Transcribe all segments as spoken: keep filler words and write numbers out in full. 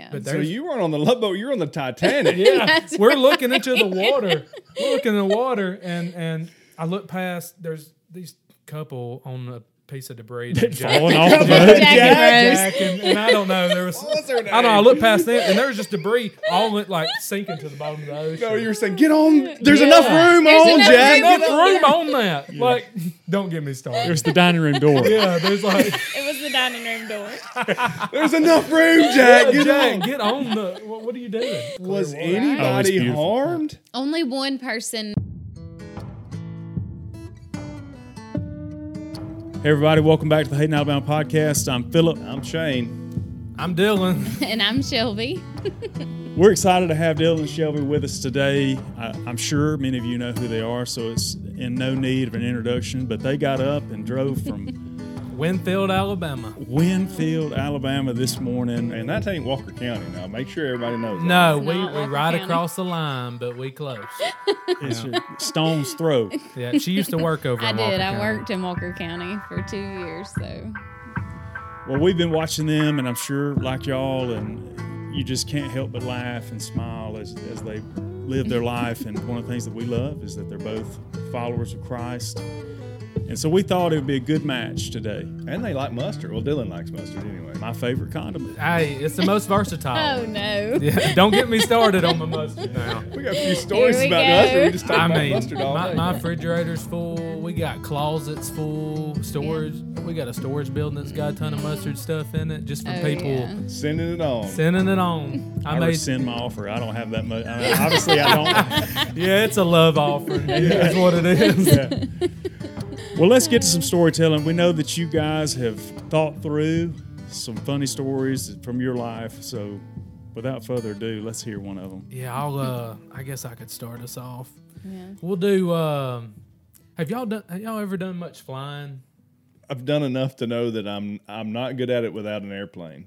Yeah. But So you weren't on the Love Boat, you were on the Titanic. yeah, we're looking into the water. We're looking in the water, and and I look past. There's these couple on a piece of debris that Jack, Falling off the boat. Jack and Jack, Rose. and, and I don't know. There was. What's her name? I don't know. I looked past them, and there was just debris all went like sinking to the bottom of the ocean. No, you were saying, get on. There's Yeah. enough room There's on, enough Jack. enough Get on. room on that. Like, don't get me started. There's the dining room door. Yeah, there's like, It was the dining room door. There's enough room, Jack. yeah, Get Jack, on. get on the. What, what are you doing? Was Clear water. Oh, it's anybody beautiful. harmed? Only one person. Hey, everybody, welcome back to the Hayden, Alabama podcast. I'm Philip. I'm Shane. I'm Dylan. And I'm Shelby. We're excited to have Dylan and Shelby with us today. I, I'm sure many of you know who they are, so it's in no need of an introduction, but they got up and drove from Winfield, Alabama. Winfield, Alabama this morning. And that ain't Walker County now. Make sure everybody knows that. No, It's we, not we Walker right County. across the line, but we close. It's a stone's throw. Yeah, she used to work over I in did. Walker I County. worked in Walker County for two years, so Well, we've been watching them, and I'm sure, like y'all, and you just can't help but laugh and smile as, as they live their life. And one of the things that we love is that they're both followers of Christ. And so we thought it would be a good match today. And they like mustard. Well, Dylan likes mustard anyway. My favorite condiment. Hey, it's the most versatile. oh no. Yeah, don't get me started on my mustard now. We got a few stories Here we about go. mustard. We just talk I about mean, mustard all my, day. my refrigerator's full. We got closets full. Storage. We got a storage building that's got a ton of mustard stuff in it, just for Oh, people yeah. Sending it on. sending it on. I I made. rescind my offer. I don't have that much. I mean, obviously, I don't. Yeah, it's a love offering. That's what it is. Yeah. Well, let's get to some storytelling. We know that you guys have thought through some funny stories from your life. So, without further ado, let's hear one of them. Yeah, I'll. Uh, I guess I could start us off. Yeah. We'll do. Um, have y'all done? Have y'all ever done much flying? I've done enough to know that I'm I'm not good at it without an airplane.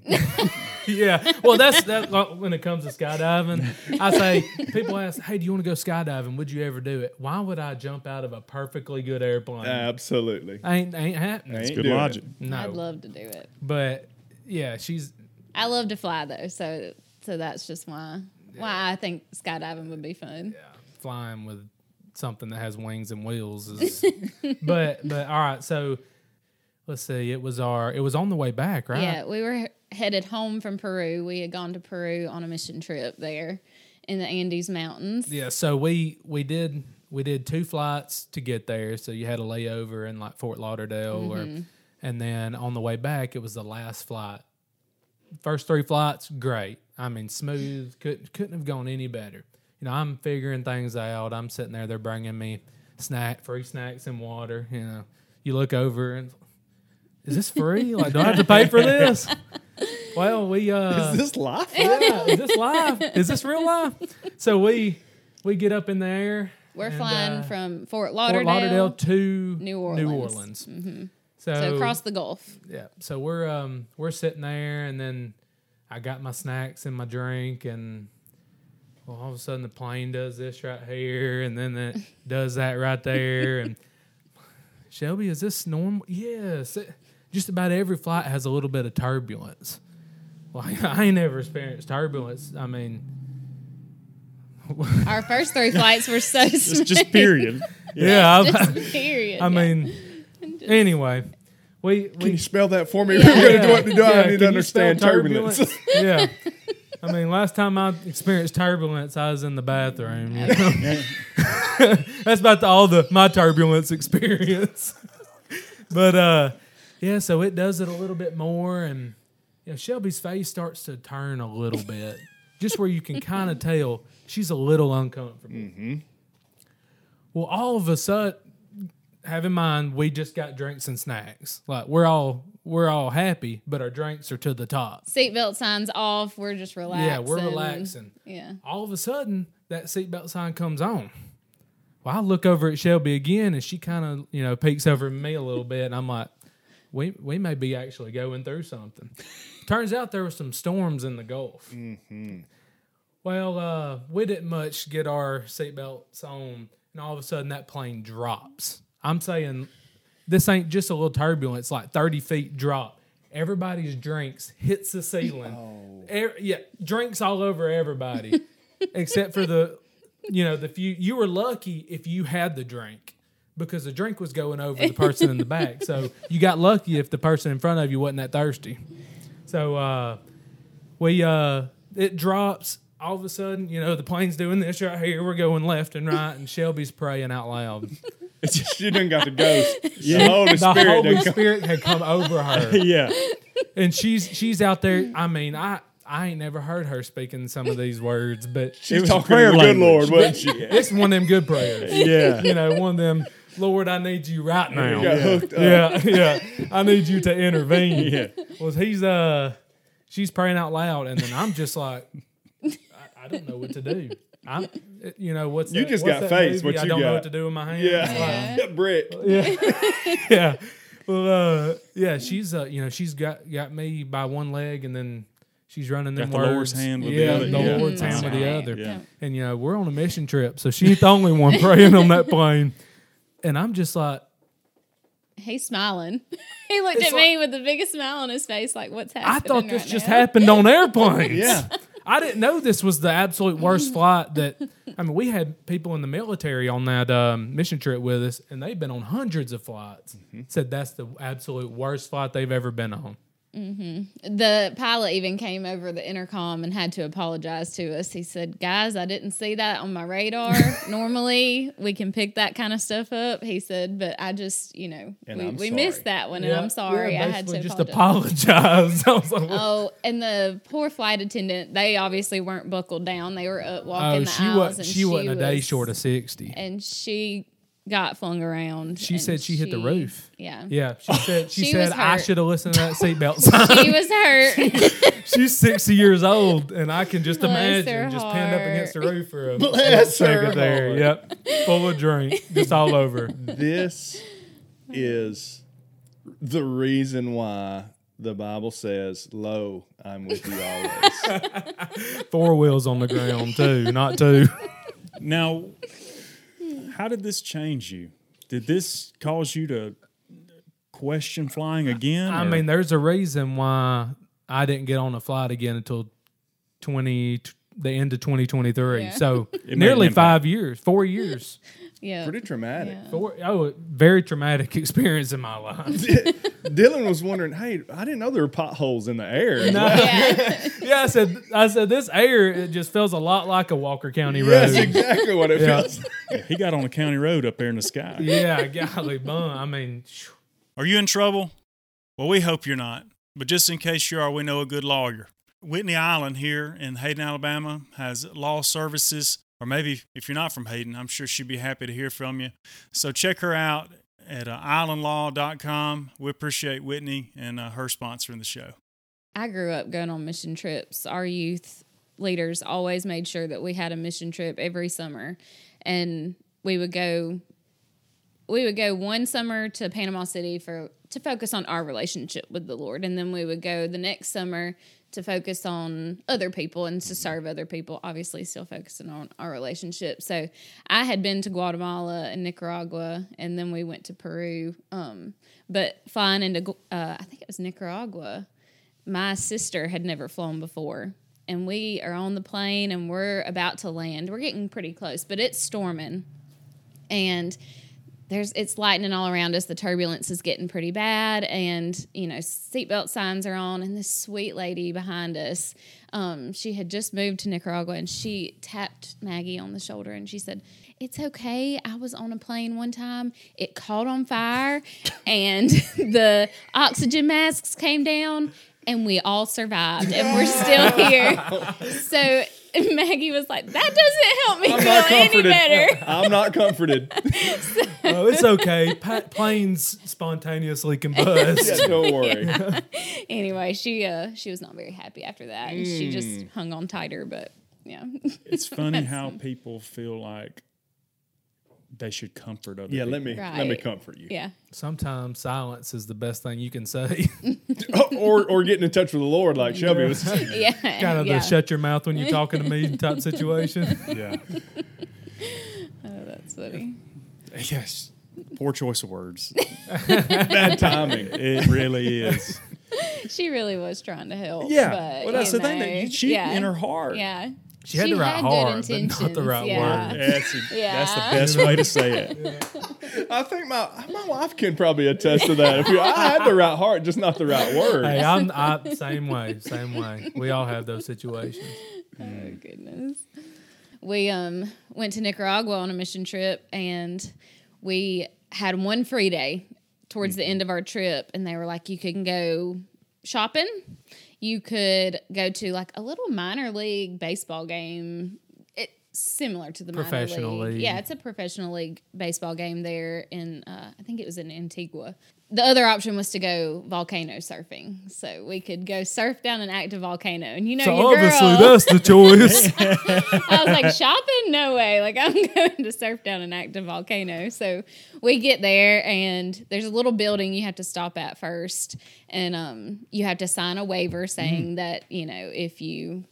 Yeah. Well, that's that. When it comes to skydiving, I say people ask, "Hey, do you want to go skydiving? Would you ever do it?" Why would I jump out of a perfectly good airplane? Absolutely. ain't ain't happening. Ain't Good doing logic. it. No. I'd love to do it. But yeah, she's I love to fly though, so so that's just why why I think skydiving would be fun. yeah, flying with something that has wings and wheels is. but but all right, so let's see. It was our. It was on the way back, right? Yeah, we were headed home from Peru. We had gone to Peru on a mission trip there in the Andes Mountains. Yeah, so we we did we did two flights to get there. So you had a layover in like Fort Lauderdale, Mm-hmm. or and then on the way back it was the last flight. First three flights, great. I mean, smooth. Couldn't couldn't have gone any better. You know, I'm figuring things out. I'm sitting there. They're bringing me snack, free snacks and water. You know, you look over and is this free? Like, do I have to pay for this? Well, we uh, Is this life? yeah, is this live? Is this real life? So we we get up in the air. We're and, flying uh, from Fort Fort Lauderdale, Lauderdale to New Orleans. New Orleans. Mhm. So, so across the Gulf. yeah. So we're um we're sitting there, and then I got my snacks and my drink, and well, all of a sudden the plane does this right here, and then it does that right there, and Shelby, is this normal? Yes. It- just about every flight has a little bit of turbulence. Well, I ain't never experienced turbulence. I mean, Our first three flights were so It's smooth. just period. yeah. I, Just period. I yeah. mean, anyway, we Can we you spell that for me? Yeah. We're gonna do what to do. I Yeah, need to can you spell understand turbulence. yeah. I mean, last time I experienced turbulence, I was in the bathroom. You know? That's about the, all the my turbulence experience. But uh, yeah, so it does it a little bit more, and you know, Shelby's face starts to turn a little bit, just where you can kind of tell she's a little uncomfortable. Mm-hmm. Well, all of a sudden, have in mind we just got drinks and snacks. Like we're all we're all happy, but our drinks are to the top. Seatbelt signs off. We're just relaxing. Yeah, we're relaxing. Yeah. All of a sudden, that seatbelt sign comes on. Well, I look over at Shelby again, and she kind of, you know, peeks over at me a little bit, and I'm like, we we may be actually going through something. Turns out there were some storms in the Gulf. Mm-hmm. Well, uh, we didn't much get our seatbelts on, and all of a sudden that plane drops. I'm saying this ain't just a little turbulence, like thirty feet drop. everybody's drinks hits the ceiling. Oh. Er, yeah, drinks all over everybody, except for the, you know, the few. You were lucky if you had the drink, because the drink was going over the person in the back. So you got lucky if the person in front of you wasn't that thirsty. So uh, we uh, it drops. All of a sudden, you know, the plane's doing this right here. We're going left and right, and Shelby's praying out loud. She done got the ghost. Yeah. The Holy the Spirit, Holy done Spirit had come over her. Yeah. And she's she's out there. I mean, I, I ain't never heard her speaking some of these words, but She's was a talking prayer to the good language. Lord, wasn't she? it's one of them good prayers. Yeah. You know, one of them, Lord, I need you right now. You got hooked up. Yeah, yeah. I need you to intervene. Yeah. Well, he's uh, she's praying out loud, and then I'm just like, I, I don't know what to do. I'm, you know, what's You that, just what's got that faith. movie? What I you don't know got? what to do with my hands. Yeah, Yeah. Brick. Yeah, yeah. Well, uh, yeah. She's uh, you know, she's got got me by one leg, and then she's running them Got the words. Lord's hand with the yeah, other. the Yeah. Lord's That's hand with the right. other. Yeah. And you know, we're on a mission trip, so she ain't the only one praying on that plane. And I'm just like, He's smiling. He looked It's at me with the biggest smile on his face, like, what's happening? I thought this right just now? happened on airplanes. Yeah. I didn't know this was the absolute worst flight that, I mean, we had people in the military on that um, mission trip with us, and they've been on hundreds of flights. Said that's the absolute worst flight they've ever been on. The pilot even came over the intercom and had to apologize to us. He said, guys, I didn't see that on my radar. Normally, we can pick that kind of stuff up. He said, but I just, you know, And we, I'm we sorry. missed that one, and I'm sorry. Yeah, I had to basically just apologize. apologize. I was like, well, Oh, and the poor flight attendant, they obviously weren't buckled down. They were up walking oh, the she aisles. was and she wasn't a day was- short of sixty. And she got flung around. She and said she hit the roof. Yeah. Yeah, she said she, She said was I hurt. should have listened to that seatbelt sign. She was hurt. She's sixty years old, and I can just Bless imagine her just pinned up heart. against the roof for a Bless split her second there. heart. Yep, full of drink, just all over. This is the reason why the Bible says, "Lo, I'm with you always." Four wheels on the ground too, not two. Now, how did this change you? Did this cause you to question flying again? I or- mean, there's a reason why I didn't get on a flight again until twenty the end of twenty twenty-three. Yeah. So made nearly an impact. five years, four years. Yeah. Pretty traumatic. Yeah. Four, oh, very traumatic experience in my life. Dylan was wondering, "Hey, I didn't know there were potholes in the air." Yeah. Yeah, I said, I said this air it just feels a lot like a Walker County road. That's exactly what it Yeah. feels. Yeah, he got on a county road up there in the sky. Yeah, golly bun. I mean, phew. Are you in trouble? Well, we hope you're not. But just in case you are, we know a good lawyer. Whitney Island here in Hayden, Alabama has law services, or maybe if you're not from Hayden, I'm sure she'd be happy to hear from you. So check her out at uh, island law dot com. We appreciate Whitney and uh, her sponsoring the show. I grew up going on mission trips. Our youth leaders always made sure that we had a mission trip every summer. And we would go we would go one summer to Panama City for to focus on our relationship with the Lord. And then we would go the next summer to focus on other people and to serve other people, obviously still focusing on our relationship. So I had been to Guatemala and Nicaragua, and then we went to Peru. Um, but flying into, uh, I think it was Nicaragua, my sister had never flown before. And we are on the plane, and we're about to land. We're getting pretty close, but it's storming. And there's it's lightning all around us. The turbulence is getting pretty bad, and you know seatbelt signs are on. And this sweet lady behind us, um, she had just moved to Nicaragua, and she tapped Maggie on the shoulder, and she said, "It's okay. I was on a plane one time. It caught on fire, and the oxygen masks came down, and we all survived, and we're still here." So Maggie was like, "That doesn't help me I'm feel not any comforted. better." I'm not comforted. Oh, it's okay. Pa- planes spontaneously combust. Yeah, don't worry. Anyway, she uh she was not very happy after that, and she just hung on tighter. But yeah, It's funny how people feel like they should comfort other Yeah, people. let me let me Right. comfort you. yeah, Sometimes silence is the best thing you can say. or or getting in touch with the Lord like Shelby was. yeah, kind of yeah. the shut your mouth when you're talking to me type situation. Yeah. Oh, that's funny. Yes. Poor choice of words. Bad timing. It really is. She really was trying to help. Yeah. but, Well, that's you the thing. know, That she, yeah, in her heart. Yeah. She had the right good heart, but not the intentions, right yeah. word. That's, a, Yeah. that's the best way to say it. I think my my wife can probably attest to that. If you, I had the right heart, just not the right word. Hey, I'm I, same way, same way. We all have those situations. Oh goodness. We um went to Nicaragua on a mission trip, and we had one free day towards the end of our trip, and they were like, you can go shopping, you could go to like a little minor league baseball game. It similar to the Professional minor league. league. Yeah, it's a professional league baseball game there in uh, I think it was in Antigua. The other option was to go volcano surfing, so we could go surf down an active volcano. And you know, So your obviously girl, that's the choice. I was like, shopping? No way. Like, I'm going to surf down an active volcano. So we get there, and there's a little building you have to stop at first. And um, you have to sign a waiver saying that, you know, if you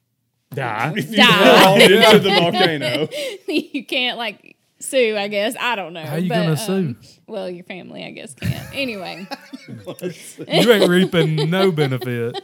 Die. If you Die. fall into the volcano, you can't, like, sue, I guess. I don't know. How you But, gonna um, sue? Well, your family, I guess, can't. Anyway. You ain't reaping no benefit.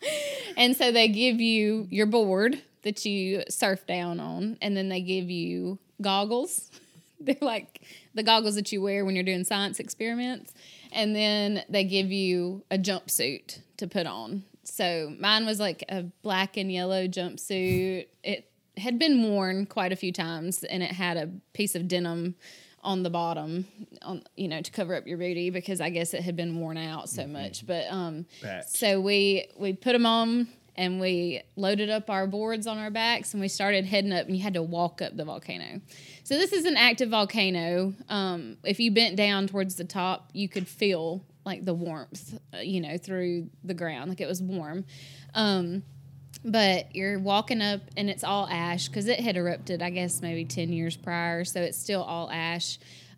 And so they give you your board that you surf down on, and then they give you goggles. They're like the goggles that you wear when you're doing science experiments. And then they give you a jumpsuit to put on. So mine was like a black and yellow jumpsuit. It had been worn quite a few times, and it had a piece of denim on the bottom, on you know, to cover up your booty, because I guess it had been worn out so much. But um, Patch. so we we put them on, and we loaded up our boards on our backs, and we started heading up, and you had to walk up the volcano. So this is an active volcano. Um, if you bent down towards the top, you could feel like the warmth, uh, you know, through the ground, like it was warm. Um, but you're walking up, and it's all ash because it had erupted, I guess, maybe ten years prior. So it's still all ash.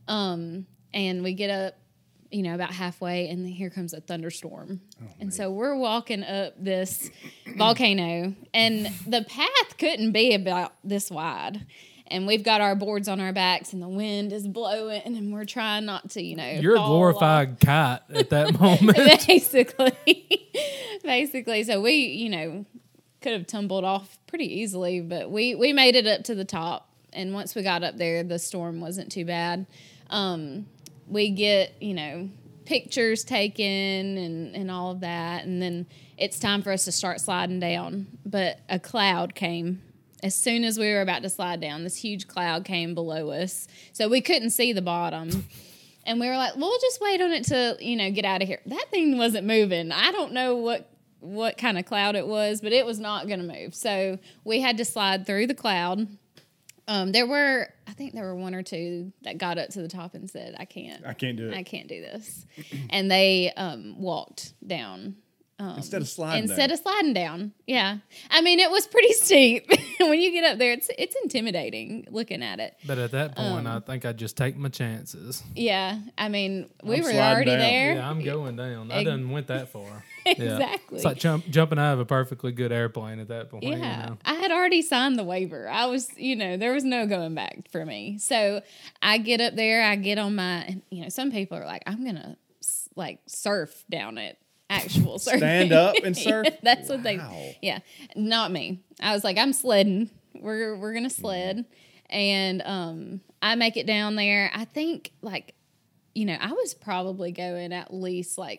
Um, and we get up, you know, about halfway, and here comes a thunderstorm. Oh, and so we're walking up this volcano, and the path couldn't be about this wide. And we've got our boards on our backs, and the wind is blowing, and we're trying not to, you know, You're a fall glorified off. kite at that moment. Basically. Basically. So we, you know, could have tumbled off pretty easily, but we, we made it up to the top. And once we got up there, the storm wasn't too bad. Um, we get, you know, pictures taken and, and all of that. And then it's time for us to start sliding down. But a cloud came. As soon as we were about to slide down, this huge cloud came below us. So we couldn't see the bottom. And we were like, we'll just wait on it to, you know, get out of here. That thing wasn't moving. I don't know what what kind of cloud it was, but it was not going to move. So we had to slide through the cloud. Um, there were, I think there were one or two that got up to the top and said, I can't. I can't do it. I can't do this. And they um, walked down. Um, Instead of sliding Instead down. of sliding down. Yeah. I mean, it was pretty steep. When you get up there, it's it's intimidating looking at it. But at that point, Um, I think I'd just take my chances. Yeah. I mean, we I'm were sliding already down. there. Yeah, I'm going down. I Ex- done went that far. Yeah. Exactly. It's like jump, jumping out of a perfectly good airplane at that point. Yeah, You know? I had already signed the waiver. I was, you know, there was no going back for me. So I get up there, I get on my, and, you know, some people are like, I'm going to like surf down it. Actual surfing. Stand up and surf? Yeah, that's what they, Wow. yeah, not me. I was like, I'm sledding. We're, we're going to sled. And um, I make it down there. I think like, you know, I was probably going at least like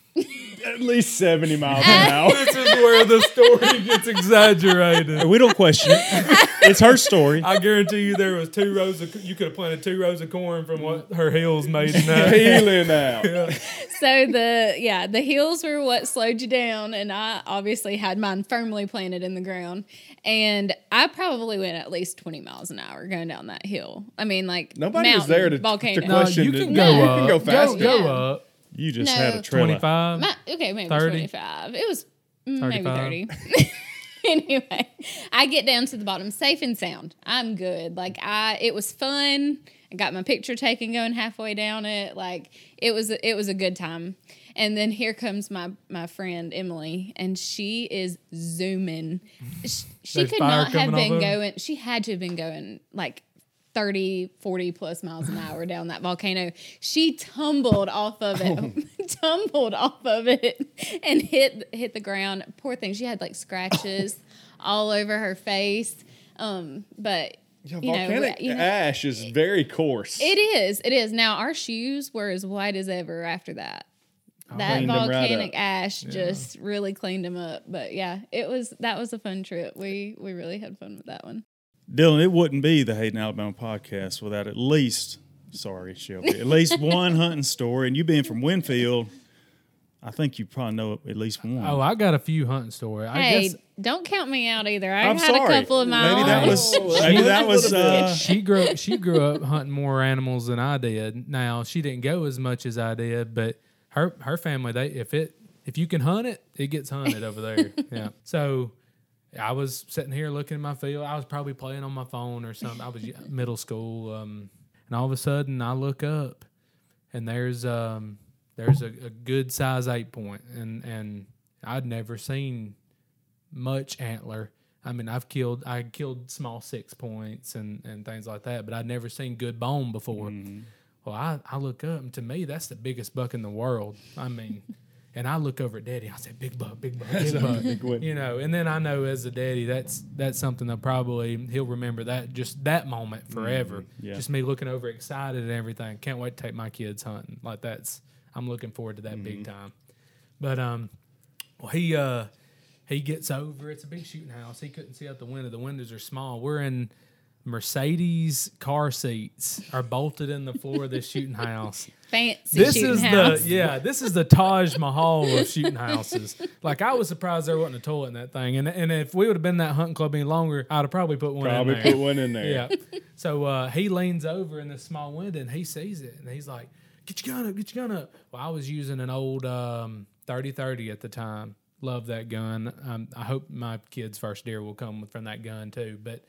At least seventy miles an hour. This is where the story gets exaggerated. We don't question it. It's her story. I guarantee you there was two rows of, you could have planted two rows of corn from what her heels made in that. Healing out. So the yeah, the heels were what slowed you down, and I obviously had mine firmly planted in the ground, and I probably went at least twenty miles an hour going down that hill. I mean, like Nobody was mountain, there to- volcano. to No, question you the- can No, go you up. can go faster. Go, go Yeah. up. You just No. had a trailer. twenty-five. My, okay, maybe thirty? twenty-five. It was mm, maybe thirty-five? thirty. Anyway, I get down to the bottom, safe and sound. I'm good. Like I, it was fun. I got my picture taken going halfway down it. Like it was, a, it was a good time. And then here comes my my friend Emily, and she is zooming. She, she There's could fire not have coming been off of her? going. She had to have been going like thirty, forty plus miles an hour down that volcano. She tumbled off of it tumbled off of it and hit hit the ground. Poor thing. She had like scratches all over her face. Um, but Yeah, you know, volcanic you know, ash is very coarse. it is. It is. Now our shoes were as white as ever after that. That Cleaned 'em right volcanic up. ash just really cleaned them up. But yeah, it was that was a fun trip. We we really had fun with that one. Dylan, it wouldn't be the Hayden Alabama podcast without at least, sorry, Shelby, at least one hunting story. And you being from Winfield, I think you probably know at least one. Oh, I got a few hunting stories. I Hey, guess don't count me out either. I I'm had sorry. a couple of my Maybe own. that was Oh, maybe a that was little bit. uh, she grew she grew up hunting more animals than I did. Now she didn't go as much as I did, but her her family they if it if you can hunt it, it gets hunted over there. Yeah. So I was sitting here looking at my field. I was probably playing on my phone or something. I was middle school, um, and all of a sudden I look up, and there's um, there's a, a good size eight point, and and I'd never seen much antler. I mean, I've killed I killed small six points and, and things like that, but I'd never seen good bone before. Mm-hmm. Well, I, I look up, and to me, that's the biggest buck in the world. I mean, and I look over at Daddy. I say, "Big buck, big buck, big buck." big one. You know, and then I know as a daddy, that's that's something that probably he'll remember that just that moment forever. yeah. Just me looking over excited and everything. Can't wait to take my kids hunting. Like that's I'm looking forward to that big time. But um, well, he uh he gets over. It's a big shooting house. He couldn't see out the window. The windows are small. We're in Mercedes car seats are bolted in the floor of this shooting house. Fancy This shooting is house. the yeah, this is the Taj Mahal of shooting houses. Like I was surprised there wasn't a toilet in that thing. And and if we would have been in that hunting club any longer, I'd have probably put one Probably in there. put one in there. Yeah. So uh, he leans over in this small window and he sees it and he's like, "Get your gun up, get your gun up." Well, I was using an old um, thirty thirty at the time. Love that gun. Um, I hope my kid's first deer will come from that gun too. But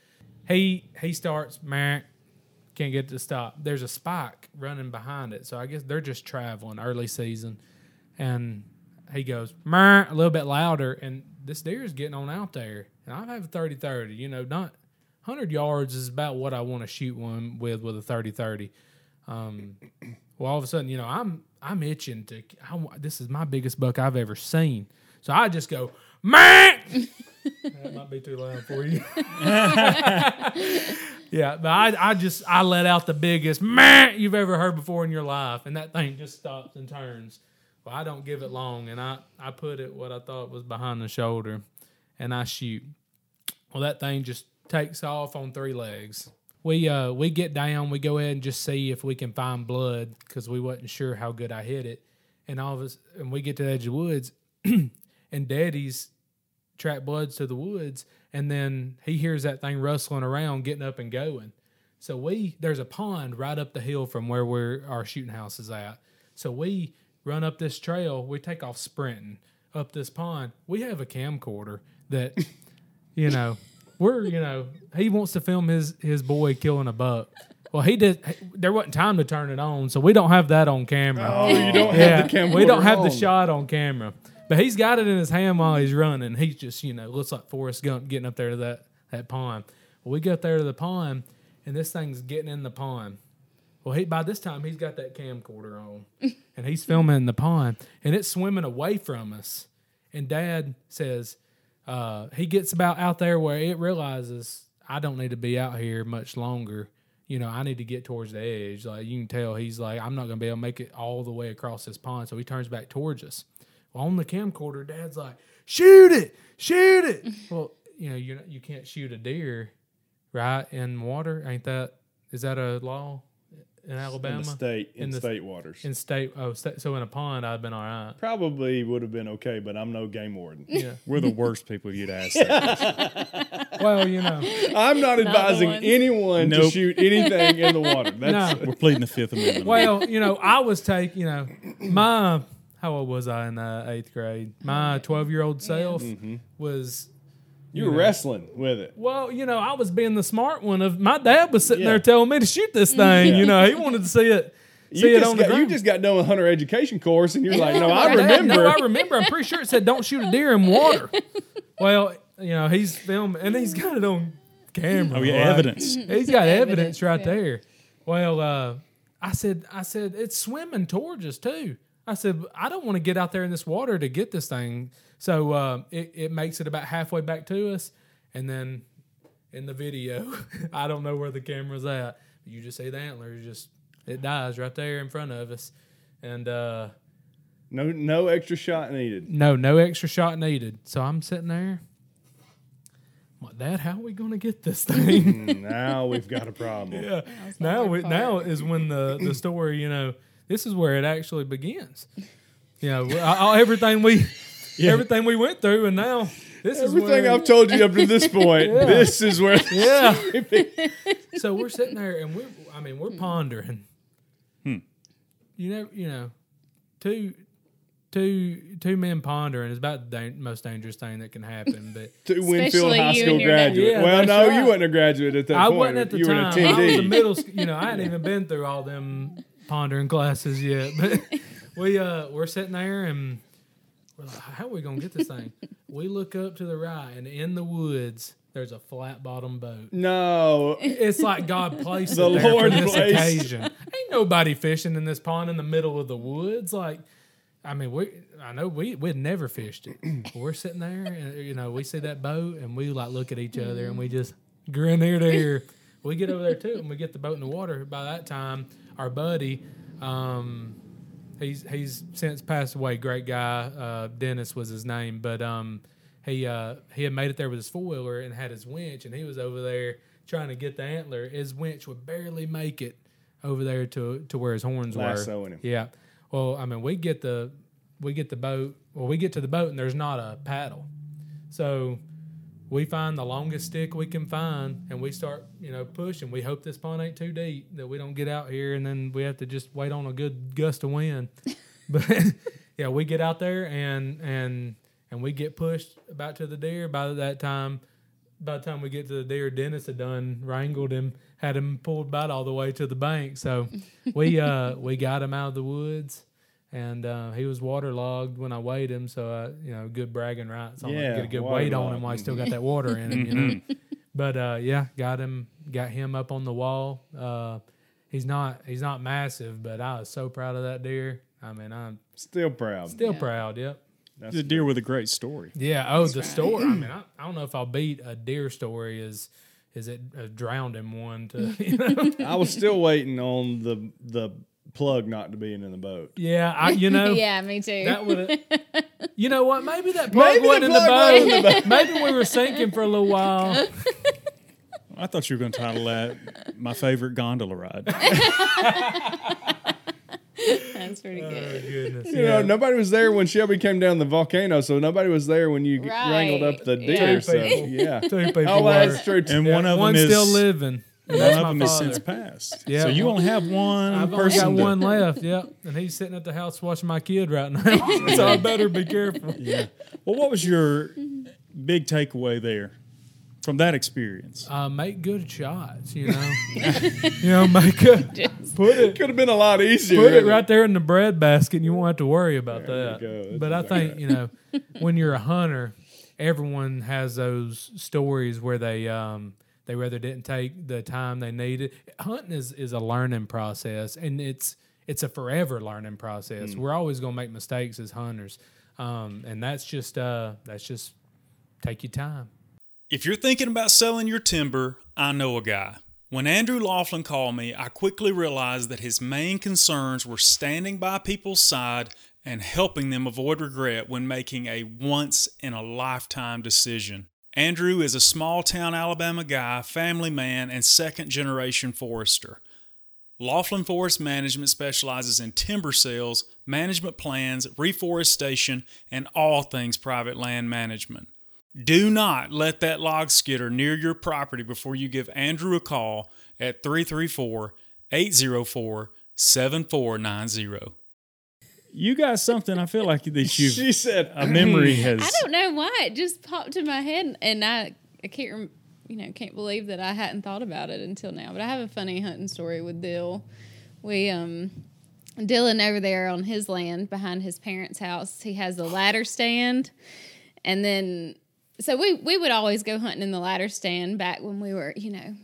he he starts, man, can't get it to stop. There's a spike running behind it. So I guess they're just traveling early season. And he goes, "Meh," a little bit louder. And this deer is getting on out there. And I have a thirty thirty, you know, not one hundred yards is about what I want to shoot one with with a thirty thirty. Um, well, all of a sudden, you know, I'm I'm itching to. I, want- this is my biggest buck I've ever seen. So I just go, "Man!" That might be too loud for you. Yeah, but I I just I let out the biggest "man" you've ever heard before in your life, and that thing just stops and turns. Well, I don't give it long, and I I put it what I thought was behind the shoulder, and I shoot. Well, that thing just takes off on three legs. We uh we get down, we go ahead and just see if we can find blood because we wasn't sure how good I hit it, and all of us and we get to the edge of the woods, and Daddy's track bloods to the woods, and then he hears that thing rustling around, getting up and going. So we there's a pond right up the hill from where we're our shooting house is at. So we run up this trail, we take off sprinting up this pond. We have a camcorder that, you know. We're, you know, he wants to film his, his boy killing a buck. Well, he did. There wasn't time to turn it on, so we don't have that on camera. Oh, you don't yeah, have the camera. we don't have the on. shot on camera. But he's got it in his hand while he's running. He's just, you know, looks like Forrest Gump getting up there to that, that pond. Well, we get up there to the pond, and this thing's getting in the pond. Well, he by this time, he's got that camcorder on, and he's filming in the pond, and it's swimming away from us. And Dad says, Uh, he gets about out there where it realizes I don't need to be out here much longer. You know, I need to get towards the edge. Like you can tell, he's like, I'm not going to be able to make it all the way across this pond. So he turns back towards us. Well, on the camcorder, Dad's like, "Shoot it, shoot it." Well, you know, you you can't shoot a deer, right, in water. Ain't that is that a law in Alabama? In the state, in, In the- state waters. In state, oh, sta so in a pond, I'd been all right. Probably would have been okay, but I'm no game warden. Yeah. we're the worst people you'd ask. That. Well, you know. I'm not advising ones. anyone to Nope. shoot anything in the water. That's, No. We're pleading the Fifth Amendment. Well, you know, I was taking, you know, my, how old was I in uh, eighth grade? My twelve-year-old self was, You were know. wrestling with it. well, you know, I was being the smart one. Of my dad was sitting Yeah. there telling me to shoot this thing. Yeah. You know, he wanted to see it, see You it just, on the got, you ground. just got done with hunter education course, and you're like, no, I My dad- remember. no, I remember. I'm pretty sure it said don't shoot a deer in water. Well, you know, he's filming, and he's got it on camera. Oh yeah, like, evidence. He's got evidence, Evidence, right yeah. there. Well, uh, I said, I said it's swimming towards us too. I said, I don't want to get out there in this water to get this thing. So uh, it, it makes it about halfway back to us. And then in the video, I don't know where the camera's at. You just see the antlers, just it dies right there in front of us. And uh, No, no extra shot needed. no, no extra shot needed. So I'm sitting there. I'm like, Dad, how are we going to get this thing? Now we've got a problem. Yeah. was the Now, hard we, part. now is when the, the story, you know, this is where it actually begins. You know, all, everything we everything we went through, and now this is Everything where, I've told you up to this point, Yeah. this is where. yeah. So we're sitting there, and we're I mean we're pondering. Hmm. You know, you know, two two two men pondering is about the da- most dangerous thing that can happen. But Two Winfield Especially High you School and your dad. graduate. Yeah, well, that's no, right. you wasn't a graduate at that I point. wasn't at the you time. were I an was a attendee. middle school. You know, I hadn't even been through all them pondering classes yet. But we uh we're sitting there and we're like, how are we gonna get this thing? We look up to the right, and in the woods there's a flat bottom boat. No, It's like God placed The it there Lord for this placed- occasion. Ain't nobody fishing in this pond in the middle of the woods. Like, I mean, we I know we we'd never fished it. We're sitting there, and you know, we see that boat, and we like look at each other, and we just grin ear to ear. We get over there too, and we get the boat in the water. By that time, our buddy, um, he's he's since passed away. Great guy, uh, Dennis was his name, but um, he uh, he had made it there with his four wheeler and had his winch, and he was over there trying to get the antler. His winch would barely make it over there to to where his horns were. Lassoing him. Yeah. Well, I mean, we get the we get the boat. Well, we get to the boat and there's not a paddle, so we find the longest stick we can find and we start, you know, pushing. We hope this pond ain't too deep, that we don't get out here and then we have to just wait on a good gust of wind. But yeah, we get out there and and and we get pushed about to the deer. By that time, by the time we get to the deer, Dennis had done wrangled him, had him pulled about all the way to the bank. So we uh we got him out of the woods, and uh, he was waterlogged when I weighed him. So I, you know, good bragging rights on Yeah, get a good weight on him waterlogged. while he still got that water in him. You know, but uh, yeah, got him got him up on the wall. Uh, he's not he's not massive, but I was so proud of that deer. I mean, I'm Still proud. still Yeah. proud. Yep. That's He's a deer with a great story. Yeah. Oh, the story. I mean, I, I don't know if I'll beat a deer story. Is is it a drowned in one? To you know? I was still waiting on the the plug not to be in the boat. Yeah. I you know. yeah, me too. That would. You know what? Maybe that plug Maybe the wasn't in the plug wasn't in boat. Maybe we were sinking for a little while. I thought you were going to title that "My Favorite Gondola Ride." That's pretty Oh good. goodness. You know, nobody was there when Shelby came down the volcano, so nobody was there when you Right. wrangled up the Yeah. deer. Two So people. yeah. Two people Oh, were. that's true. And one of them One's is still living. And One that's of my them has father. since passed. Yeah. So you only have one I've only person. got to- one left. Yep. And he's sitting at the house watching my kid right now. So I better be careful. Yeah. Well, what was your big takeaway there from that experience? Uh, make good shots, you know. you know, make a, put it Could have been a lot easier. put it right there in the bread basket, and you won't have to worry about There that. you go. That's But I exactly think you know, when you're a hunter, everyone has those stories where they um, they rather didn't take the time they needed. Hunting is, is a learning process, and it's it's a forever learning process. We're always gonna make mistakes as hunters, um, and that's just uh, that's just take your time. If you're thinking about selling your timber, I know a guy. When Andrew Laughlin called me, I quickly realized that his main concerns were standing by people's side and helping them avoid regret when making a once-in-a-lifetime decision. Andrew is a small-town Alabama guy, family man, and second-generation forester. Laughlin Forest Management specializes in timber sales, management plans, reforestation, and all things private land management. Do not let that log skidder near your property before you give Andrew a call at three three four, eight zero four, seven four nine zero. You got something. I feel like that you She said, a memory has. I don't know why it just popped in my head, and I I can't rem- you know can't believe that I hadn't thought about it until now. But I have a funny hunting story with Dill. We um Dylan over there on his land behind his parents' house, he has a ladder stand, and then so we we would always go hunting in the ladder stand back when we were you know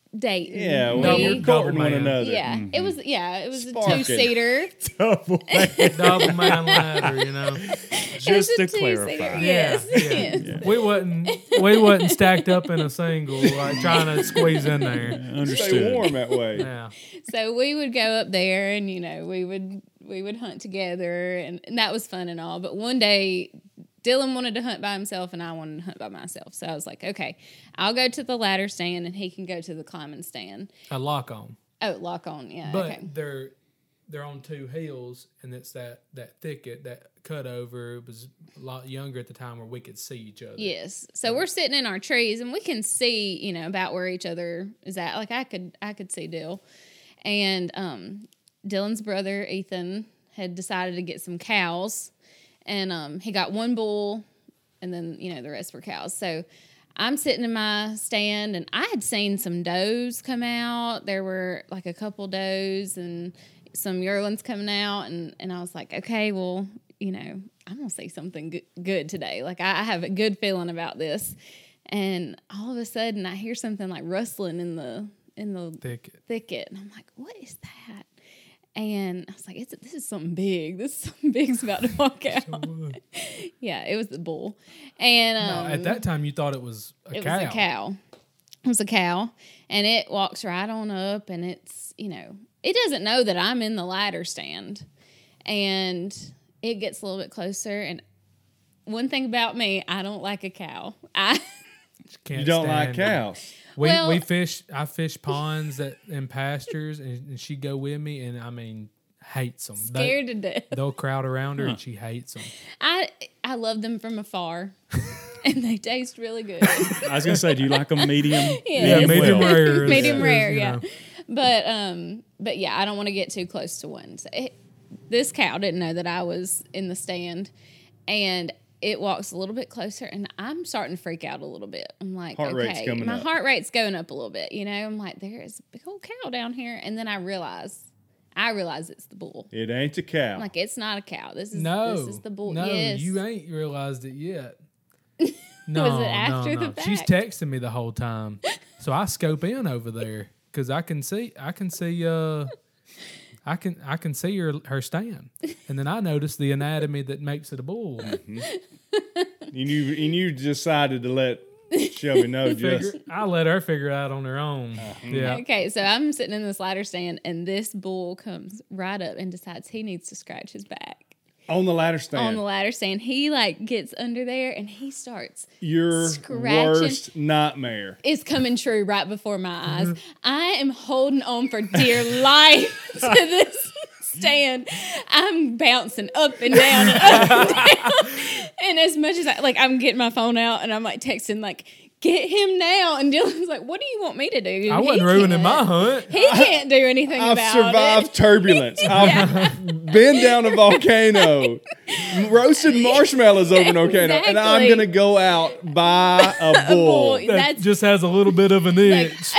dating. Yeah, We- well, Double- you're courting one double man. another. yeah, Mhm. it was. Yeah, it was a Sparking. two seater. Double. Double man ladder, you know. Just to a two-seater, clarify. yes. Yeah, yeah. We wasn't we wasn't stacked up in a single, like trying to squeeze in there. Understood. Stay warm that way. Yeah. So we would go up there, and you know, we would we would hunt together, and, and that was fun and all. But one day, Dylan wanted to hunt by himself, and I wanted to hunt by myself. So I was like, okay, I'll go to the ladder stand, and he can go to the climbing stand. A lock on. Oh, lock on, yeah. But okay. they're they're on two hills, and it's that that thicket, that cut over. It was a lot younger at the time where we could see each other. Yes. So we're sitting in our trees, and we can see, you know, about where each other is at. Like I could, I could see Dill, and um, Dylan's brother Ethan had decided to get some cows, and um, he got one bull, and then you know the rest were cows. So I'm sitting in my stand, and I had seen some does come out. There were like a couple does and some yearlings coming out, and and I was like, okay, well, you know, I'm gonna see something good, good today. Like I, I have a good feeling about this. And all of a sudden, I hear something like rustling in the in the Thicket. thicket, and I'm like, "What is that?" And I was like, "It's this is something big. This is something big's about to walk out." Yeah, it was the bull, and um, No, at that time you thought it was a it cow. was a cow. It was a cow, and it walks right on up, and it's you know it doesn't know that I'm in the ladder stand, and it gets a little bit closer. And one thing about me, I don't like a cow. I Can't You don't like stand it. cows. We Well- we fish. I fish ponds that in pastures, and, and she go with me, and I mean hates them. scared to death. They, will crowd around her, and she hates them. I I love them from afar, and they taste really good. I was gonna say, do you like them medium? Yeah, medium well? rare. is- Medium is, rare, you yeah. know. But um, but yeah, I don't want to get too close to one. So it, this cow didn't know that I was in the stand, and it walks a little bit closer, and I'm starting to freak out a little bit. I'm like, Heart rate's okay, coming my up. heart rate's going up a little bit. You know, I'm like, there is a big old cow down here, and then I realize, I realize it's the bull. It ain't a cow. I'm like, it's not a cow. This is No, this is the bull. No, yes. you ain't realized it yet. No, Was it after no, no. the She's fact? texting me the whole time, so I scope in over there because I can see, I can see, uh, I can, I can see her her stand, and then I notice the anatomy that makes it a bull. and you and you decided to let Shelby know Figure, just I let her figure it out on her own. Yeah, Okay, so I'm sitting in this ladder stand, and this bull comes right up and decides he needs to scratch his back. on the ladder stand. On the ladder stand, he like gets under there and he starts. Your scratching. worst nightmare. It's coming true right before my eyes. Mm-hmm. I am holding on for dear life to this stand. I'm bouncing up and down and up and down. And as much as I like, I'm getting my phone out and I'm like texting like, "Get him now!" And Dylan's like, "What do you want me to do?" I He wasn't ruining can't. my hunt. He can't do anything I've about survived it. turbulence. I've been down a volcano, roasted marshmallows over an volcano, and I'm Exactly. gonna go out by a bull. bull. That That's just has a little bit of an like, itch.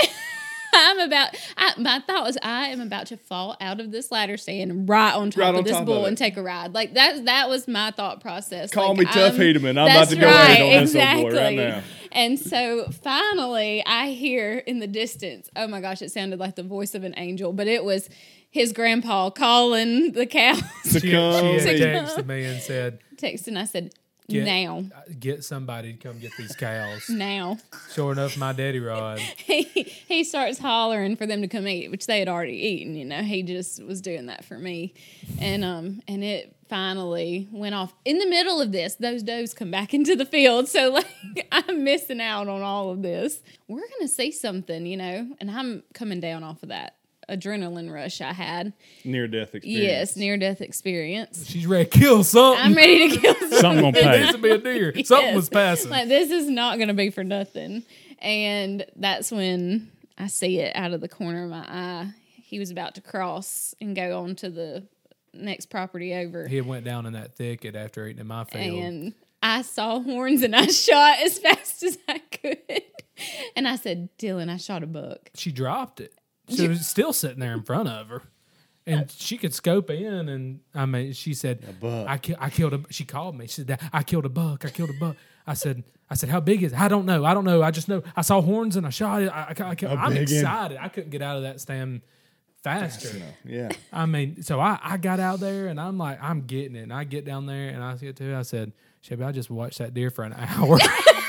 I'm about. I, my thought was, I am about to fall out of this ladder stand right on top Right of on this top of bull it. and take a ride. Like that. That was my thought process. Call like, me Tough I'm- Hedeman. I'm about that's to go right, ahead on this old exactly. boy right now. And so finally, I hear in the distance. Oh my gosh! It sounded like the voice of an angel, but it was his grandpa calling the cows. To She, come she had see. texted me and said, Texting. I said, Get- "Now, "Get somebody to come get these cows." now." Sure enough, my daddy rod. he he starts hollering for them to come eat, which they had already eaten. You know, he just was doing that for me, and um, and it finally went off. In the middle of this, those does come back into the field, so like I'm missing out on all of this. We're gonna see something, you know, and I'm coming down off of that adrenaline rush I had. Near death experience. Yes, near death experience. She's ready to kill something. I'm ready to kill Something gonna It pay. needs to be a deer. Something Yes. was passing. Like this is not going to be for nothing. And that's when I see it out of the corner of my eye. He was about to cross and go on to the next property over. He had went down in that thicket after eating in my field. And I saw horns and I shot as fast as I could. And I said, "Dylan, I shot a buck." She dropped it. She was still sitting there in front of her. And she could scope in, and I mean, she said, buck. I, ki- I killed a." She called me. She said, "I killed a buck. I killed a buck." I said, I said, how big is it? I don't know. I don't know. I just know I saw horns and I shot it. I, I, I, How I'm big is- excited. I couldn't get out of that stand faster. Yeah. I mean, so I, I got out there and I'm like, I'm getting it. And I get down there and I get to it. I said, Shelby, I just watched that deer for an hour.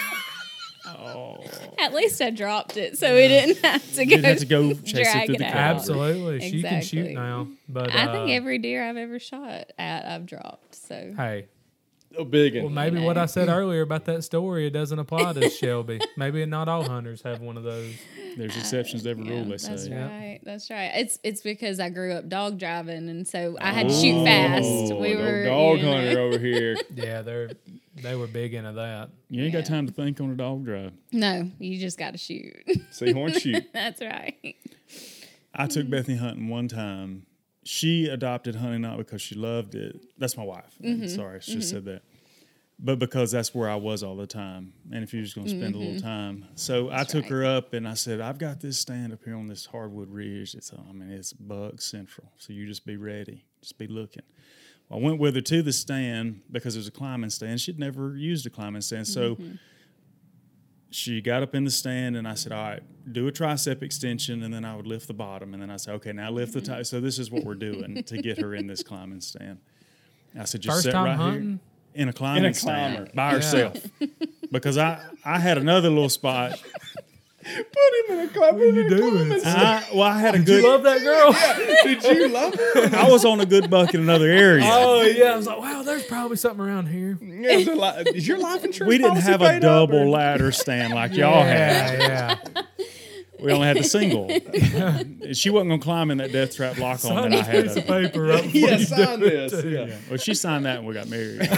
At least I dropped it, so we didn't have to go. Didn't have to go chase it drag through it the out. crowd. Absolutely. She can shoot Exactly. now. But I uh, think every deer I've ever shot at, I've dropped. So hey, A big well, one. maybe know. what I said earlier about that story, it doesn't apply to Shelby. Maybe not all hunters have one of those. There's exceptions to every yeah, rule, they that's say. right. That's right. It's it's because I grew up dog driving, and so I had to shoot fast. Oh, We the were dog you know. hunter over here. Yeah, they're they were big into that. You ain't Yeah. got time to think on a dog drive. No, you just got to shoot. See horn shoot. That's right. I took Bethany hunting one time. She adopted hunting not because she loved it. That's my wife. Sorry, I should have said that. But because that's where I was all the time. And if you're just going to spend a little time. So I took right. her up and I said, I've got this stand up here on this hardwood ridge. It's, I mean, it's bug central. So you just be ready. Just be looking. Well, I went with her to the stand because it was a climbing stand. She'd never used a climbing stand. So she got up in the stand and I said, all right, do a tricep extension. And then I would lift the bottom. And then I said, okay, now lift the top. So this is what we're doing to get her in this climbing stand. I said, just First sit time right hunting? here in a climbing In a stand climber. by herself. Because I, I had another little spot. Put him in a club. What are you doing? I, well, I had a Did good. you love that girl? Did you love her? I was on a good buck in another area. Oh yeah, I was like, wow, there's probably something around here. Yeah, is, it li- is your life insurance we didn't policy have a paid up, or- double ladder stand like y'all had. Yeah, yeah. We only had the single. She wasn't going to climb in that death trap lock on Sign that I this piece had. of paper right before Yeah, you sign do it, this. too. Yeah. Well, she signed that and we got married.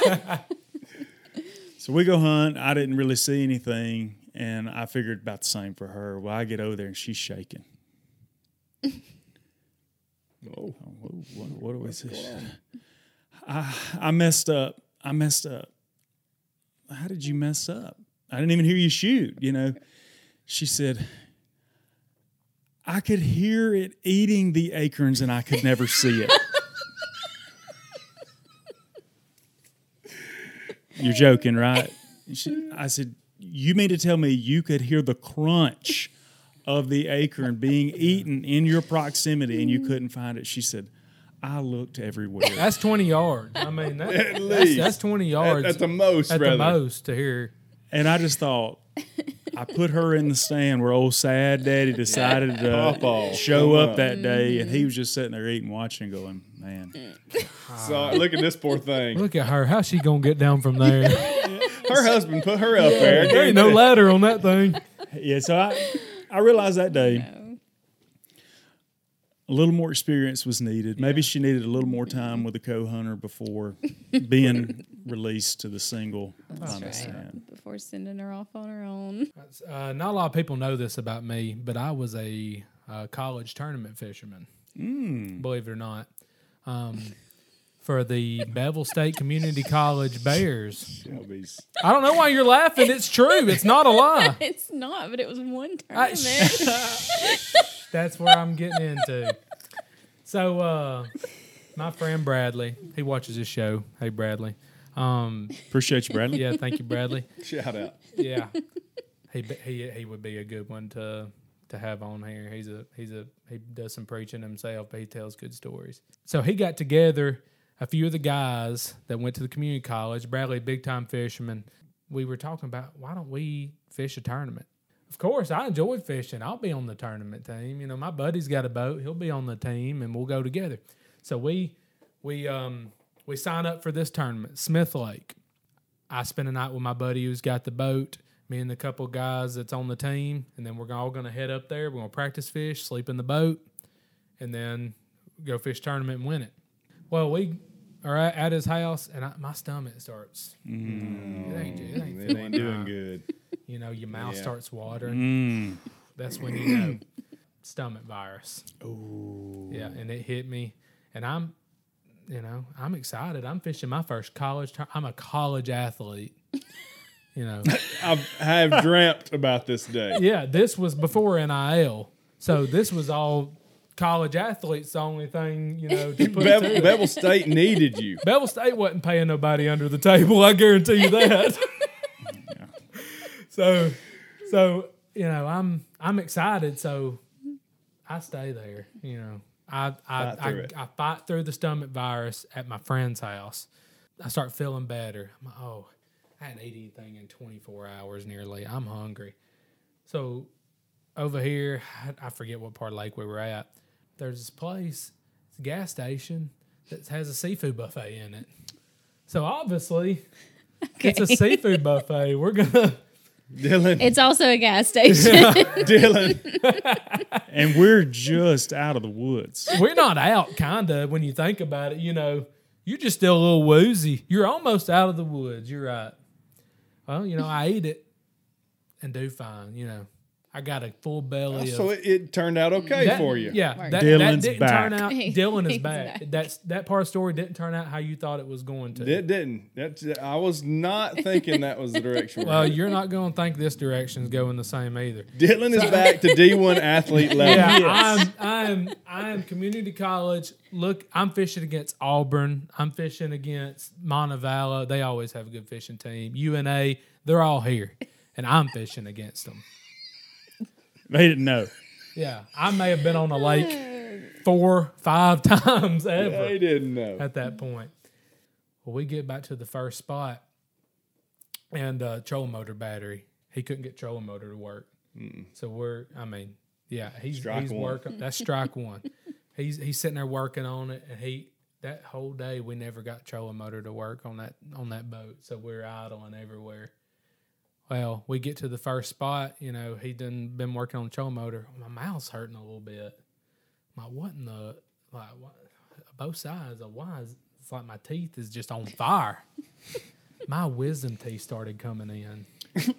So we go hunt. I didn't really see anything, and I figured about the same for her. Well, I get over there and she's shaking. Oh. Oh, whoa, what, what do we say? I, I messed up. I messed up. How did you mess up? I didn't even hear you shoot, you know. She said, I could hear it eating the acorns and I could never see it. You're joking, right? She, I said, you mean to tell me you could hear the crunch of the acorn being eaten in your proximity and you couldn't find it? She said, I looked everywhere. That's twenty yards. I mean, that, At that's, least. that's twenty yards At, at the most, at rather. the most to hear. And I just thought, I put her in the stand where old sad daddy decided to Pawpaw, show come up on. that day, and he was just sitting there eating, watching, going, man. So look at this poor thing. Look at her. How's she gonna get down from there? Her husband put her up there. There ain't no ladder on that thing. Yeah, so I, I realized that day No. a little more experience was needed. Maybe she needed a little more time with a co-hunter before being released to the single climbing right. stand. Before sending her off on her own. Uh, not a lot of people know this about me, but I was a uh, college tournament fisherman. Mm. Believe it or not, um, for the Bevel State Community College Bears. Shelby's. I don't know why you're laughing. It's true. It's not a lie. It's not, but it was one I- tournament. That's where I'm getting into. So, uh, my friend Bradley, he watches this show. Hey, Bradley. Um, Appreciate you, Bradley. yeah, thank you, Bradley. Shout out. Yeah, he be- he he would be a good one to to have on here. He's a he's a he does some preaching himself, but he tells good stories. So he got together a few of the guys that went to the community college. Bradley, big time fisherman. We were talking about why don't we fish a tournament? Of course, I enjoy fishing. I'll be on the tournament team. You know, my buddy's got a boat. He'll be on the team, and we'll go together. So we we um we sign up for this tournament, Smith Lake. I spend a night with my buddy who's got the boat, me and the couple guys that's on the team, and then we're all going to head up there. We're going to practice fish, sleep in the boat, and then go fish tournament and win it. Well, we are at, at his house, and I, my stomach starts. Mm. It ain't, it ain't It feeling ain't doing right. good. You know, your mouth Yeah. starts watering. Mm. That's when you know stomach virus. Ooh. Yeah, and it hit me, and I'm, you know, I'm excited. I'm fishing my first college. Tur- I'm a college athlete. You know, I've, I have dreamt about this day. yeah. This was before N I L, so this was all college athletes. The only thing you know to put Bevel, to it. Bevel State needed you. Bevel State wasn't paying nobody under the table. I guarantee you that. so, so you know, I'm I'm excited. So I stay there. You know, I I Fight I, through it. I fight through the stomach virus at my friend's house. I start feeling better. I'm like, oh, I hadn't eaten anything in twenty-four hours nearly. I'm hungry. So over here, I, I forget what part of the lake we were at. There's this place, it's a gas station that has a seafood buffet in it. So obviously, it's a seafood buffet. We're gonna. Dylan, It's also a gas station. Dylan. And we're just out of the woods. We're not out, kinda. When you think about it, you know, you're just still a little woozy. You're almost out of the woods. You're right. Well, you know, I ate it and do fine. You know, I got a full belly. So of, it, it turned out okay that- for you. Yeah, that, that Dylan's didn't back. turn out. Dylan is He's back. back. That's that part of the story didn't turn out how you thought it was going to. It didn't. That's, I was not thinking that was the direction we're Well, headed. you're not going to think this direction's going the same either. Dylan is back to D one athlete level. Yeah, I'm, I'm, I'm community college. Look, I'm fishing against Auburn. I'm fishing against Montevallo. They always have a good fishing team. U N A, they're all here, and I'm fishing against them. They didn't know. Yeah, I may have been on a lake four, five times ever They didn't know. at that point. Well, we get back to the first spot, and uh, trolling motor battery. He couldn't get trolling motor to work. So we're, I mean, yeah, he's Strike he's one. working. That's strike one. He's he's sitting there working on it, and he that whole day we never got trolling motor to work on that on that boat. So we're idling everywhere. Well, we get to the first spot. You know, he done been working on the trolling motor. My mouth's hurting a little bit. I'm like, what in the like? What, both sides. Like, why is it's like my teeth is just on fire? My wisdom teeth started coming in.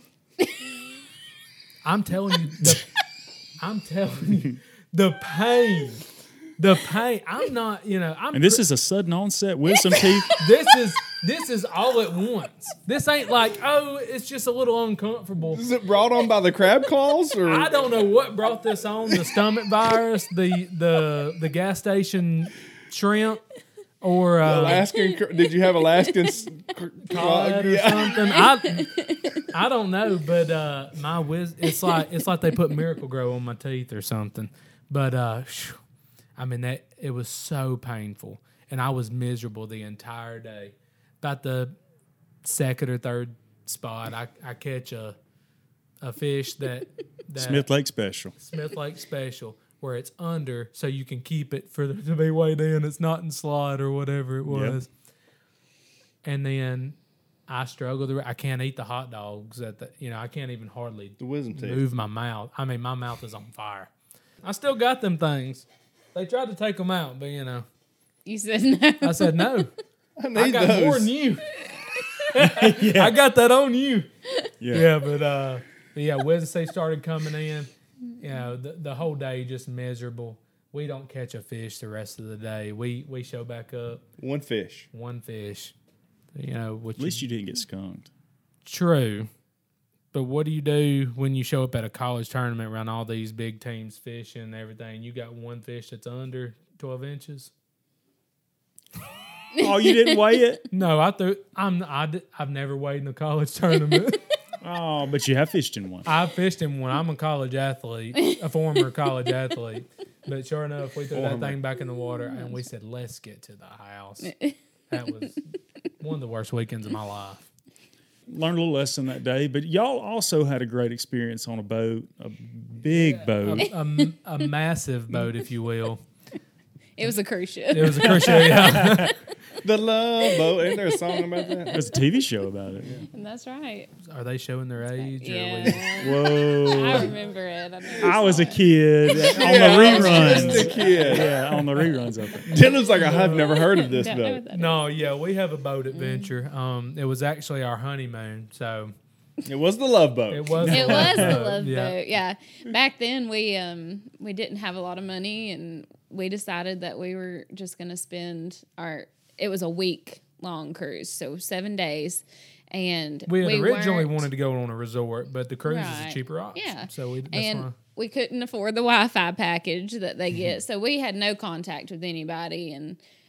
I'm telling you, the, I'm telling you, the pain, the pain. I'm not, you know, I'm. And this pre- is a sudden onset wisdom teeth. this is this is all at once. This ain't like, oh, it's just a little uncomfortable. Is it brought on by the crab claws? Or I don't know what brought this on, the stomach virus, the the the gas station shrimp, or uh, Alaskan? cr- Did you have Alaskan s- cr- cod or yeah. something. I I don't know, but uh, my wis- it's like it's like they put Miracle Grow on my teeth or something. But uh, phew, I mean that it was so painful, and I was miserable the entire day. About the second or third spot, I, I catch a a fish that, that Smith Lake Special. Smith Lake Special, where it's under, so you can keep it for there to be weighed in. It's not in slot or whatever it was. And then I struggle. To, I can't eat the hot dogs. At the, you know, I can't even hardly The wisdom teeth. move my mouth. I mean, my mouth is on fire. I still got them things. They tried to take them out, but you know, You said no. I said no. I need I got those. more than you. I got that on you. Yeah. Yeah, but uh, but yeah, Wednesday started coming in. You know, the, the whole day just miserable. We don't catch a fish the rest of the day. We we show back up One fish. one fish. You know, which At least you didn't get skunked. true. But what do you do when you show up at a college tournament around all these big teams fishing and everything? You got one fish that's under twelve inches. Oh, you didn't weigh it? No, I threw. I'm. I, di- I've never weighed in a college tournament. Oh, but you have fished in one. I fished in one. I'm a college athlete, a former college athlete. But sure enough, we threw that Former. thing back in the water, and we said, "Let's get to the house." That was one of the worst weekends of my life. Learned a little lesson that day, but y'all also had a great experience on a boat, a big boat. A, a, a massive boat, if you will. It was a cruise ship. It was a cruise ship. Yeah. The love boat. Ain't there a song about that? There's a T V show about it. And that's right. Are they showing their age? Or Yeah. Whoa. I remember it. I, never I was saw a it. kid on Yeah, the I was reruns. just a kid. Yeah, on the reruns of it. Dylan's like, I've never heard of this Don't know boat. what that No, yeah, we have a boat adventure. Um, it was actually our honeymoon, so It was the love boat. it was. It a was the boat, love yeah. boat. Yeah. Back then we um we didn't have a lot of money, and we decided that we were just gonna spend our it was a week long cruise, so seven days. And We had originally weren't- wanted to go on a resort, but the cruise is a Right. cheaper option. Yeah. So we, that's and why. we couldn't afford the Wi-Fi package that they get, so we had no contact with anybody. And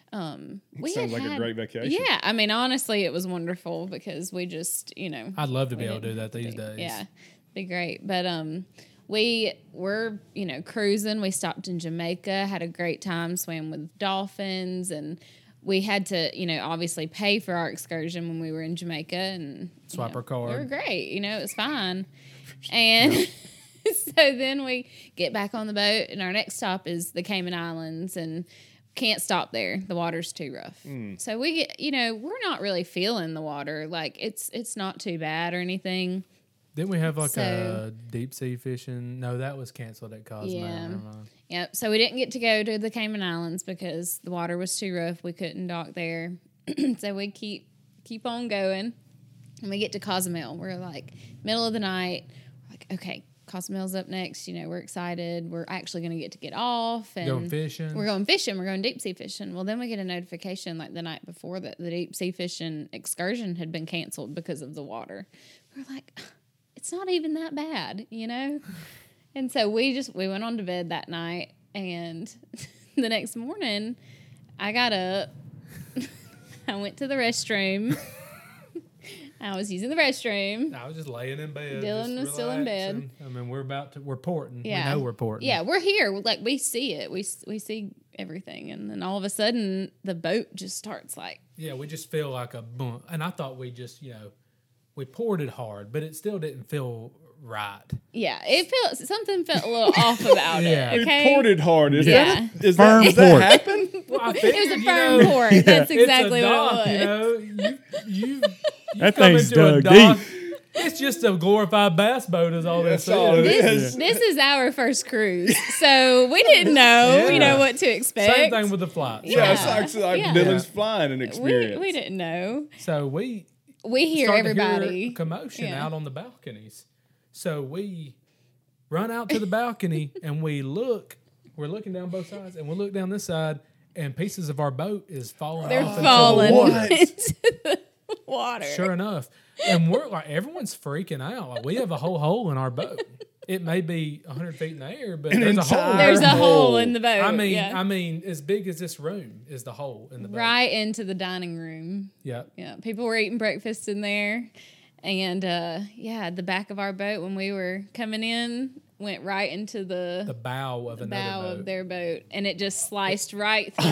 Um, we Sounds had like a had- great vacation. Yeah, I mean, honestly, it was wonderful because we just, you know, I'd love to be we able to do didn't that these have to- days. Yeah, be great. But um, we were, you know, cruising. We stopped in Jamaica, had a great time, swam with dolphins, and we had to, you know, obviously pay for our excursion when we were in Jamaica, and you Swipe know, our card. We were great. You know, it was fine. And so then we get back on the boat, and our next stop is the Cayman Islands, and can't stop there. The water's too rough. Mm. So we get, you know, we're not really feeling the water. Like it's it's not too bad or anything. Didn't we have like So- a deep sea fishing? No, that was canceled at Cozumel. Yeah. Never mind. Yep. So we didn't get to go to the Cayman Islands because the water was too rough. We couldn't dock there. So we keep keep on going, and we get to Cozumel. We're like middle of the night. We're like, okay, Cozumel's up next. You know, we're excited. We're actually going to get to get off and Going fishing. We're going fishing. We're going deep sea fishing. Well, then we get a notification like the night before that the deep sea fishing excursion had been canceled because of the water. We're like, it's not even that bad, you know? And so we just, we went on to bed that night, and the next morning I got up, I went to the restroom. I was using the restroom. I was just laying in bed. Dylan just was still in bed. relaxing. I mean, we're about to, we're porting. Yeah. We know we're porting. Yeah, we're here. Like we see it. We we see everything, and then all of a sudden the boat just starts like. Yeah, we just feel like a bump. And I thought we just, you know, we poured it hard, but it still didn't feel right. Yeah, it felt something felt a little off about Yeah. it. We Okay, poured it hard. Is Yeah. that, is Firm that, does that port. happen? Well, I it was figured, a you firm know, port. That's exactly it's a what dock, it was. you know. You, you, you That come thing's into a dug dock, deep. It's just a glorified bass boat is all That's this all it is. is. This, this is our first cruise, so we didn't know, you know, Yeah. what to expect. Same thing with the flights. Yeah, it's Yeah. like, it's like Yeah. Dylan's flying an we, experience. we didn't know. So we We hear start to everybody. hear commotion Yeah. out on the balconies. So we run out to the balcony and we look. We're looking down both sides, and we look down this side, and pieces of our boat is falling They're off falling into the water. into the water. Sure enough, and we're like, everyone's freaking out. Like we have a whole hole in our boat. It may be a hundred feet in the air, but An there's a hole. entire There's a hole hole. in the boat. I mean, yeah. I mean, as big as this room is the hole in the boat. right into the dining room. Yeah. Yeah, people were eating breakfast in there, and uh, yeah, the back of our boat when we were coming in went right into the, The bow of the another bow boat. of their boat, and it just sliced right through,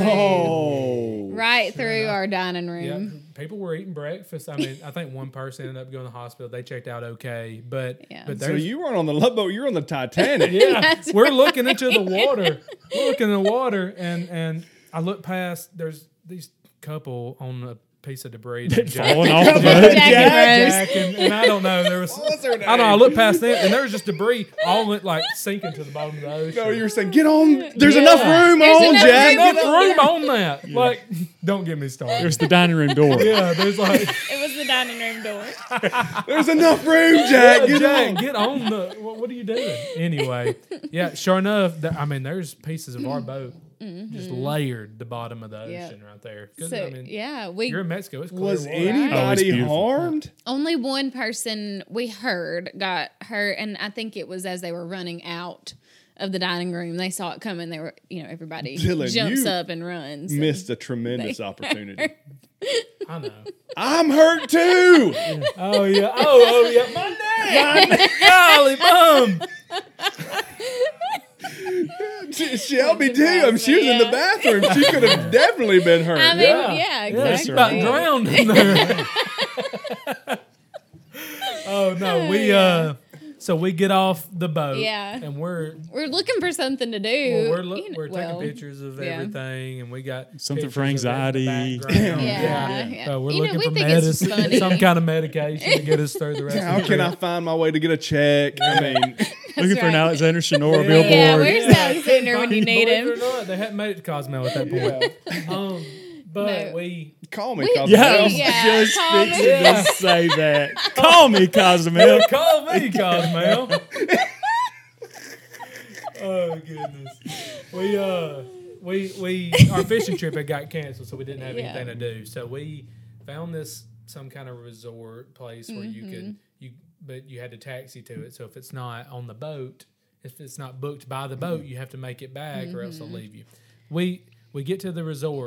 Oh. right through enough. our dining Yeah, room. people were eating breakfast. I mean, I think one person ended up going to the hospital. They checked out okay, but Yeah. but So there's you weren't on the love boat, you were on the Titanic. yeah, That's we're looking into the water. We're looking in the water, and and I look past. There's these couple on a piece of debris that Jack, Falling off the boat. Jack and Rose. Jack and, and I don't know. There was What's her I don't know. I name? looked past them, and there was just debris all went like sinking to the bottom of the ocean. No, you were saying, get on. There's Yeah. enough room There's on, enough Jack. room. enough room on that. Like, don't get me started. There's the dining room door. yeah, there's like It was the dining room door. There's enough room, Jack. Yeah, Get Jack, on. get on the. What, what are you doing? Anyway, yeah, sure enough. th- I mean, there's pieces of our boat just layered the bottom of the Yeah. ocean right there. 'Cause, So I mean, yeah, we you're in Mexico. It's clear Was water. Oh, it's anybody beautiful. harmed? only one person we heard got hurt, and I think it was as they were running out of the dining room. They saw it coming. They were, you know, everybody Dylan, jumps you up and runs. and- Missed a tremendous opportunity. I know. I'm hurt too. Oh yeah. Oh oh yeah. My neck. Golly bum. Shelby too. I mean, she was in the Yeah. bathroom. She could have definitely been hurt. I mean, Yeah. yeah, Yeah, she's exactly. about drowned in there. Oh no, we uh. So we get off the boat. Yeah. And we're We're looking for something to do. well, we're, look, you know, we're taking well, pictures of yeah. everything, and we got Something for pictures of it in the anxiety. background. Yeah, yeah. So we're You know, looking we for think it's medicine, funny. some kind of medication to get us through the rest How of the can I trip. find my way to get a check? I mean, Looking for an right. Alexander Sonora Yeah. billboard. Yeah, where's Alexander when you need Believe him? it or not, they hadn't made it to Cozumel at that point. um, but No. we call me. We- Cosmo. Yeah, I was Yeah, just call me. fixing to say that. Call me, Cozumel. call me Cozumel. Oh goodness, we uh, we we our fishing trip had got canceled, so we didn't have Yeah. anything to do. So we found this some kind of resort place where you could you, but you had to taxi to it. So if it's not on the boat, if it's not booked by the boat, you have to make it back, or else they'll leave you. We we get to the resort,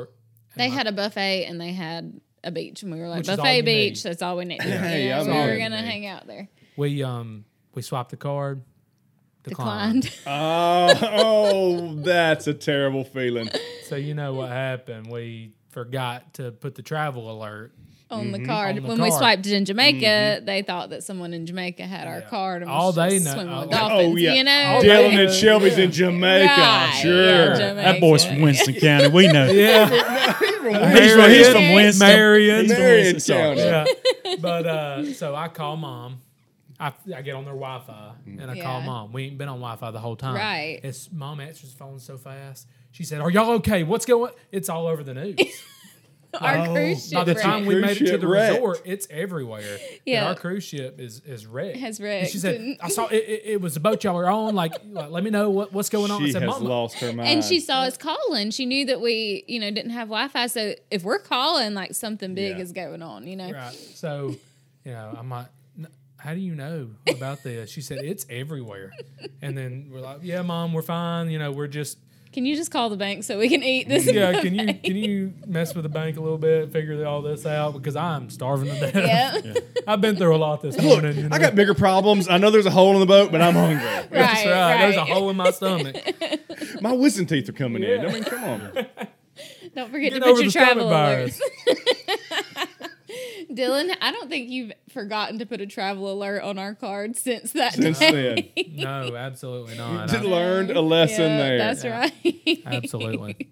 They had a buffet and they had a beach, and we were like, Which is all buffet you beach, need. that's all we need. Hey, You know, I'm we were in. going to hang out there. We um we swapped the card. Declined. Declined. Oh, oh, that's a terrible feeling. So you know what happened? We forgot to put the travel alert. on the card. On the when we card. swiped it in Jamaica, they thought that someone in Jamaica had our Yeah. card and All was they just know- swimming with oh, dolphins. Oh, yeah. You know, All Dylan they- and Shelby's in Jamaica. Right, Sure. yeah, Jamaica. That boy's from Winston County. We know. Yeah. He's from, he's Marion. from Winston. Marion. He's from Marion Winston. Sorry. County. Yeah. But uh, so I call mom. I, I get on their Wi-Fi and I call Yeah. mom. We ain't been on Wi-Fi the whole time. Right. It's mom answers the phone so fast. She said, "Are y'all okay? What's going?" It's all over the news. our Oh, cruise By ship the wrecked. time we Cruise made it to ship the wrecked. resort, it's everywhere. Yeah. Yeah, our cruise ship is is wrecked. Has And she wrecked. said, "I saw it, it. It was the boat y'all were on. Like, like, let me know what, what's going on." I She said, has "Mama." lost her mind. And she saw us calling. She knew that we, you know, didn't have Wi-Fi. So if we're calling, like something big Yeah. is going on, you know. Right. So, you know, I'm like, "N- how do you know about this? She said, it's everywhere. And then we're like, yeah, mom, we're fine. You know, we're just, Can you just call the bank so we can eat this? yeah, can you can you mess with the bank a little bit, figure all this out? Because I'm starving to death. Yeah. I've been through a lot this morning. You know? I got bigger problems. I know there's a hole in the boat, but I'm hungry. That's Right, right. There's a right. hole in my stomach. My wisdom teeth are coming in. Yeah. I mean, come on. Don't forget Get to put over your the stomach travel virus. alerts. Dylan, I don't think you've forgotten to put a travel alert on our card since that Since day. then, No, absolutely not. just I- learned a lesson Yeah, there. That's Yeah. right. absolutely.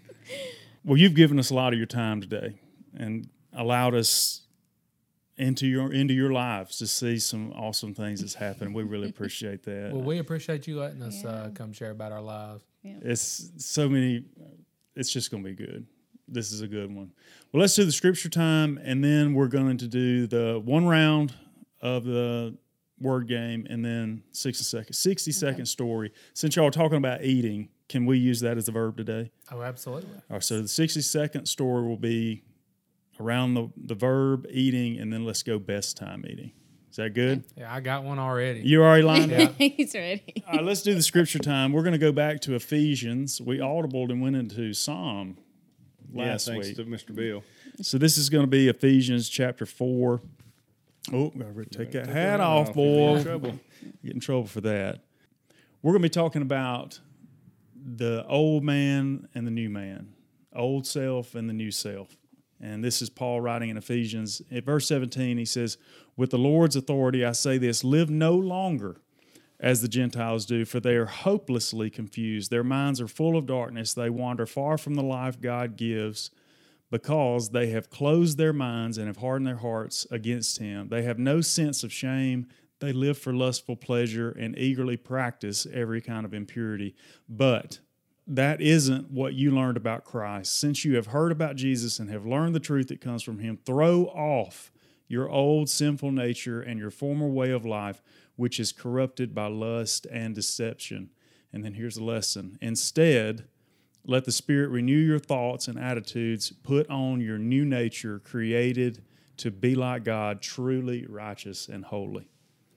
Well, you've given us a lot of your time today and allowed us into your into your lives to see some awesome things that's happened. We really appreciate that. Well, we appreciate you letting us uh, come share about our lives. It's so many. It's just going to be good. This is a good one. Well, let's do the scripture time, and then we're going to do the one round of the word game, and then sixty second, sixty second story. Since y'all are talking about eating, can we use that as a verb today? Oh, absolutely. All right. So the sixty second story will be around the the verb eating, and then let's go best time eating. Is that good? Yeah, I got one already. You already lined up. Yeah. He's ready. All right, let's do the scripture time. We're going to go back to Ephesians. We audibled and went into Psalm Yeah, last thanks week. to Mister Bill. So this is going to be Ephesians chapter four. Oh, gotta take that hat off, boy. Trouble. Get in trouble for that. We're going to be talking about the old man and the new man, old self and the new self. And this is Paul writing in Ephesians. At verse seventeen, he says, "With the Lord's authority, I say this, live no longer as the Gentiles do, for they are hopelessly confused. Their minds are full of darkness. They wander far from the life God gives because they have closed their minds and have hardened their hearts against him. They have no sense of shame. They live for lustful pleasure and eagerly practice every kind of impurity. But that isn't what you learned about Christ. Since you have heard about Jesus and have learned the truth that comes from him, throw off your old sinful nature and your former way of life, which is corrupted by lust and deception." And then here's the lesson. "Instead, let the Spirit renew your thoughts and attitudes. Put on your new nature, created to be like God, truly righteous and holy."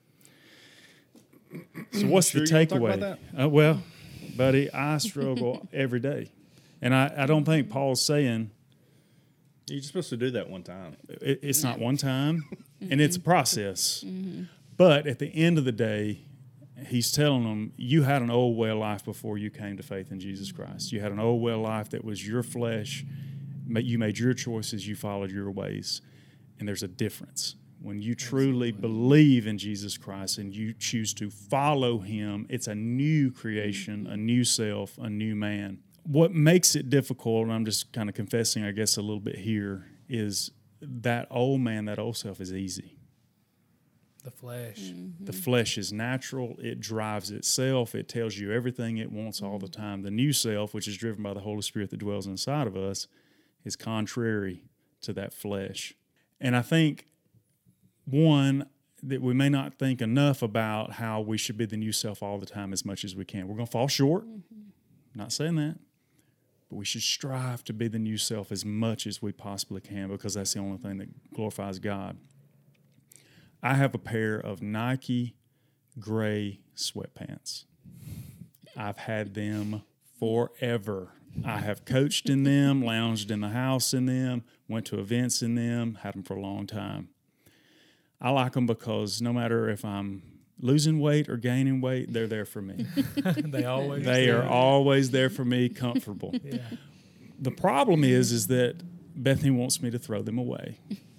So what's Sure the you wanna talk takeaway? about Uh, well, buddy, I struggle every day. And I, I don't think Paul's saying You're just supposed to do that one time. it, it's not one time, and it's a process. But at the end of the day, he's telling them, you had an old way of life before you came to faith in Jesus Christ. You had an old way of life that was your flesh. You made your choices. You followed your ways. And there's a difference. When you truly Absolutely. believe in Jesus Christ and you choose to follow him, it's a new creation, a new self, a new man. What makes it difficult, and I'm just kind of confessing, I guess, a little bit here, is that old man, that old self is easy. The flesh. Mm-hmm. The flesh is natural. It drives itself. It tells you everything it wants all the time. The new self, which is driven by the Holy Spirit that dwells inside of us, is contrary to that flesh. And I think, one, that we may not think enough about how we should be the new self all the time as much as we can. We're going to fall short. Mm-hmm. Not saying that. But we should strive to be the new self as much as we possibly can, because that's the only thing that glorifies God. I have a pair of Nike gray sweatpants. I've had them forever. I have coached in them, lounged in the house in them, went to events in them, had them for a long time. I like them because no matter if I'm losing weight or gaining weight, they're there for me. They always They do. are always there for me, comfortable. Yeah. The problem is, is that Bethany wants me to throw them away.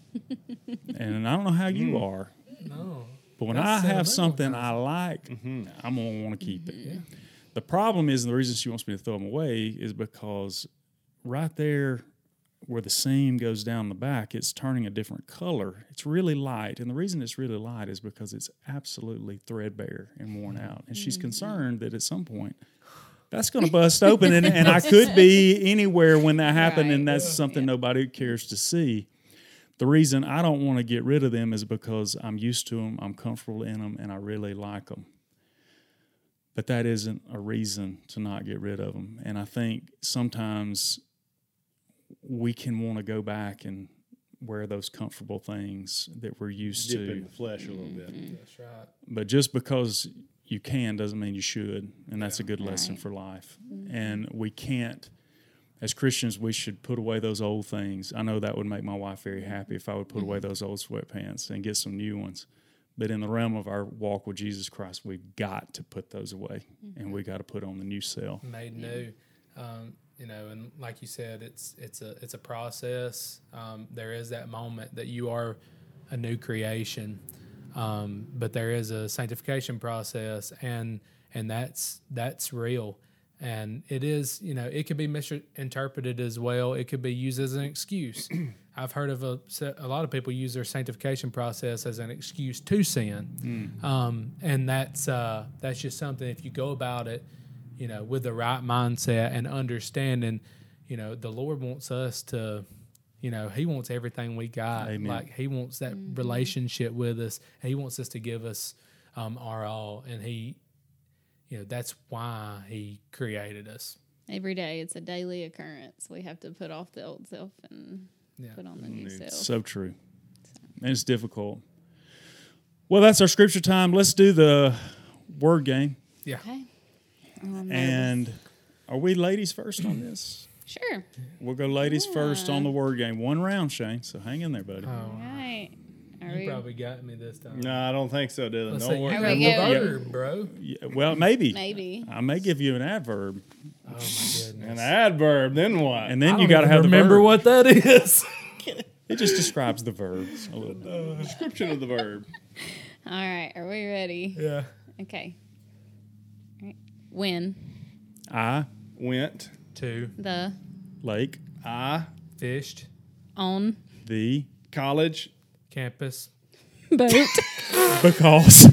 And I don't know how you are, No. but when That's I have sentimental something kind I like, I'm going to want to keep it. The problem is, and the reason she wants me to throw them away is because right there where the seam goes down the back, it's turning a different color. It's really light. And the reason it's really light is because it's absolutely threadbare and worn out. And she's concerned that at some point that's going to bust open. And, and I could be anywhere when that happened, Right. and that's something nobody cares to see. The reason I don't want to get rid of them is because I'm used to them, I'm comfortable in them, and I really like them. But that isn't a reason to not get rid of them. And I think sometimes we can want to go back and wear those comfortable things that we're used Dip to. in the flesh a little bit. That's right. But just because you can doesn't mean you should. And that's a good lesson Right. for life. And we can't, as Christians, we should put away those old things. I know that would make my wife very happy if I would put away those old sweatpants and get some new ones. But in the realm of our walk with Jesus Christ, we've got to put those away, and we got to put on the new self. Made new. Um, you know, and like you said, it's it's a it's a process. Um, there is that moment that you are a new creation, um, but there is a sanctification process, and and that's that's real. And it is, you know, it could be misinterpreted as well. It could be used as an excuse. I've heard of a, a lot of people use their sanctification process as an excuse to sin. Mm. Um, and that's uh, that's just something, if you go about it, you know, with the right mindset and understanding, you know, the Lord wants us to, you know, he wants everything we got. Amen. Like he wants that mm-hmm. relationship with us. He wants us to give us um, our all. And he, you know, that's why he created us. Every day, it's a daily occurrence. We have to put off the old self and Yeah. put on the new self. So true. And it's difficult. Well, that's our scripture time. Let's do the word game. Yeah. Okay. Oh, I'm nervous. And are we ladies first on this? Sure. We'll go ladies first on the word game. One round, Shane. So hang in there, buddy. Oh, All right. Are you we? probably got me this time. No, I don't think so, Dylan. Let's Don't see, you worry. Are have we the going? verb, bro. Yeah, well, maybe. Maybe. I may give you an adverb. Oh, my goodness. An adverb, then what? And then I you don't got to even have the remember verb. what that is. It just describes the verbs a little bit. Description of the verb. All right. Are we ready? Yeah. Okay. All right. When I, Went. Two. the lake, I. Fished. on the, College. Campus. boat because.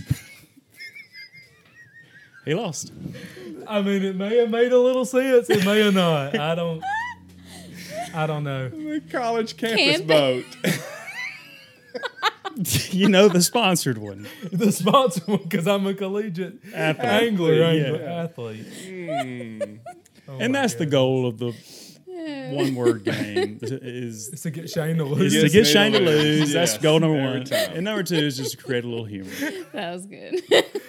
He lost. I mean, it may have made a little sense. It may have not. I don't. I don't know. The college campus Camp- boat. You know the sponsored one. The sponsor one, because I'm a collegiate Athlete. angler, Yeah. angler athlete. Mm. Oh And my that's the goodness. goal of the one word game is It's to get Shane to is lose. to Yes, get me to Shane to lose. lose. That's Yes, goal number every one. time. And number two is just to create a little humor. That was good.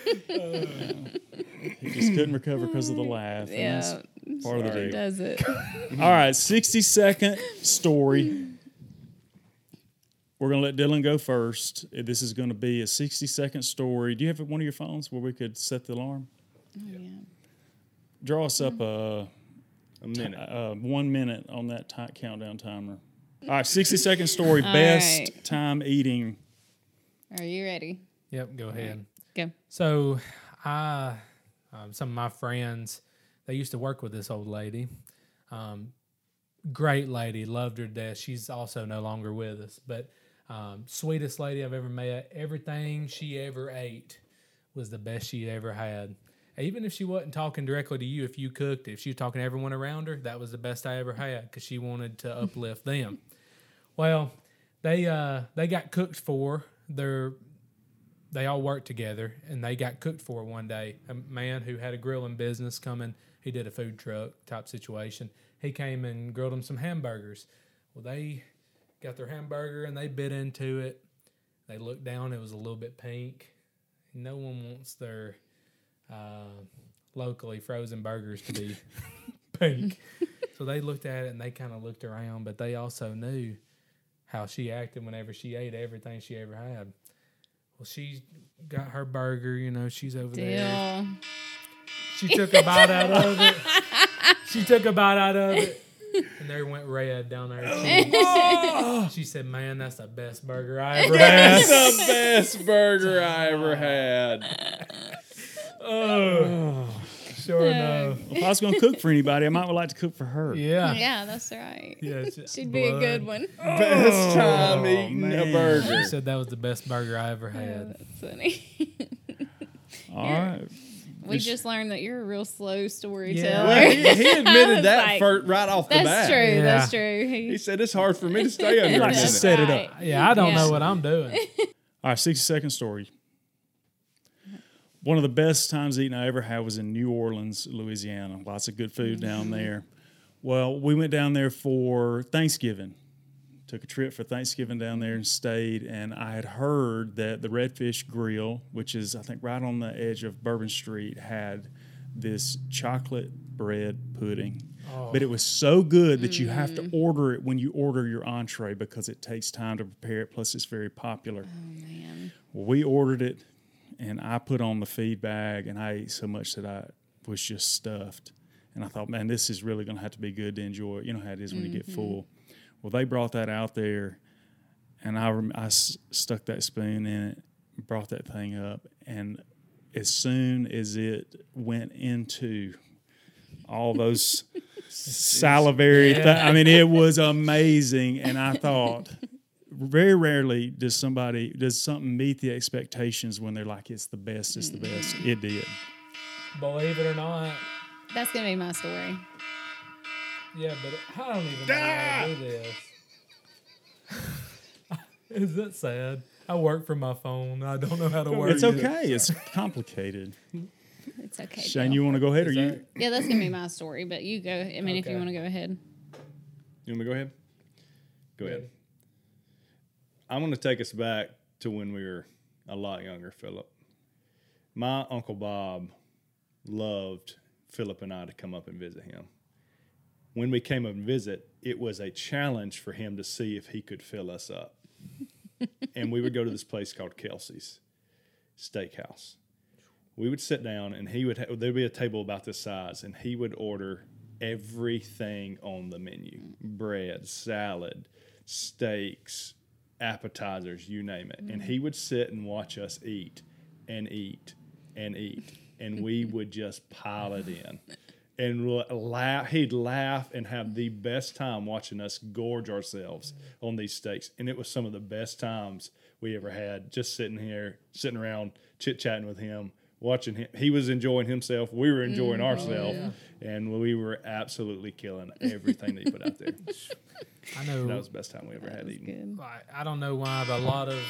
He just couldn't recover because of the laugh. and Yeah. that's part of the Sorry. deal. Does it? All right, sixty second story. We're going to let Dylan go first. This is going to be a sixty second story. Do you have one of your phones where we could set the alarm? Oh, yeah. Draw us up a, A minute. uh one minute on that ti countdown timer. All right, sixty second story. All Best right. time eating. Are you ready? Yep, go ahead. Go. So, I, um, some of my friends, they used to work with this old lady. Um, great lady, loved her to death. She's also no longer with us, but um, sweetest lady I've ever met. Everything she ever ate was the best she ever had. Even if she wasn't talking directly to you, if you cooked, if she was talking to everyone around her, that was the best I ever had because she wanted to uplift them. Well, they uh, they got cooked for. They're they all worked together, and they got cooked for one day. A man who had a grilling business coming, he did a food truck type situation. He came and grilled them some hamburgers. Well, they got their hamburger, and they bit into it. They looked down. It was a little bit pink. No one wants their uh, locally frozen burgers to be pink. So they looked at it and they kind of looked around, but they also knew how she acted whenever she ate everything she ever had. Well, she got her burger, you know, she's over there. Deal. She took a bite out of it. She took a bite out of it. And there went red down her cheek. She said, man, that's the best burger I ever had. That's the best burger I ever had. Oh, sure enough. Well, if I was going to cook for anybody, I might would like to cook for her. Yeah. Yeah, that's right. Yeah, it's She'd be a blood. good one. Best time eating man. a burger. She said that was the best burger I ever had. That's funny. All right. We This- just learned that you're a real slow storyteller. Yeah. Well, he, he I admitted was that like, fir- right off the That's bat. true. Yeah. That's true. He said it's hard for me to stay under a Like, minute. set it up. Right. Yeah, I don't Yeah. know what I'm doing. All right, sixty second story. One of the best times eating I ever had was in New Orleans, Louisiana. Lots of good food down there. Well, we went down there for Thanksgiving. Took a trip for Thanksgiving down there and stayed. And I had heard that the Redfish Grill, which is, I think, right on the edge of Bourbon Street, had this chocolate bread pudding. Oh. But it was so good that you have to order it when you order your entree because it takes time to prepare it. Plus, it's very popular. Oh, man. Well, we ordered it, and I put on the feed bag, and I ate so much that I was just stuffed. And I thought, man, this is really going to have to be good to enjoy. You know how it is when you get full. Well, they brought that out there, and I, rem- I s- stuck that spoon in it, brought that thing up, and as soon as it went into all those salivary, th- I mean, it was amazing. And I thought, very rarely does somebody, does something meet the expectations when they're like, it's the best, it's the best. It did. Believe it or not. That's going to be my story. Yeah, but I don't even know how to do this. Is that sad? I work from my phone. I don't know how to work It's it. okay. It's complicated. It's okay. Shane, Bill. you want to go ahead or Is you? that- Yeah, that's going to be my story, but you go. I mean, if you Okay. want to go ahead. You want me to go ahead? Go ahead. I'm going to take us back to when we were a lot younger, Philip. My Uncle Bob loved Philip and I to come up and visit him. When we came up and visit, it was a challenge for him to see if he could fill us up. And we would go to this place called Kelsey's Steakhouse. We would sit down, and he would ha- there'd be a table about this size, and he would order everything on the menu: bread, salad, steaks, appetizers, you name it. And he would sit and watch us eat and eat and eat, and we would just pile it in. And laugh, he'd laugh and have the best time watching us gorge ourselves on these steaks. And it was some of the best times we ever had, just sitting here, sitting around, chit-chatting with him, watching him. He was enjoying himself. We were enjoying ourselves. And we were absolutely killing everything that he put out there. I know. That was the best time we ever had eating. Good. Like, I don't know why, but a lot of,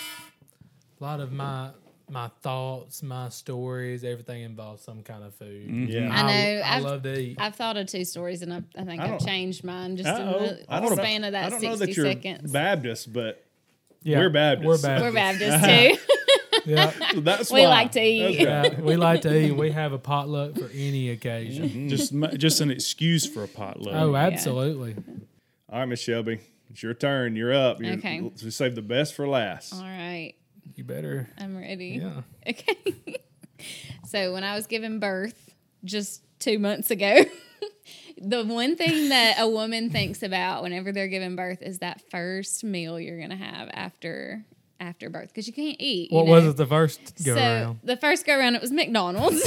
a lot of my my thoughts, my stories, everything involves some kind of food. Yeah. I know. I, I've- love to eat. I've thought of two stories, and I, I think I I've don't- changed mine just Uh-oh. in the I don't know- span of that I don't know sixty that you're seconds. Baptist, but Yeah, we're Baptists. We're Baptist. We're Baptist too. Yeah, that's We why. like to eat. That's right. yeah, we like to eat. We have a potluck for any occasion. Just ma- just an excuse for a potluck. Oh, absolutely. All right, Miss Shelby, it's your turn. You're up. You're, Okay. We saved the best for last. All right, You better. I'm ready. Yeah. Okay. So when I was giving birth just two months ago, the one thing that a woman thinks about whenever they're giving birth is that first meal you're going to have after after birth, because you can't eat. you What know? was it the first go so around? the first go around, it was McDonald's,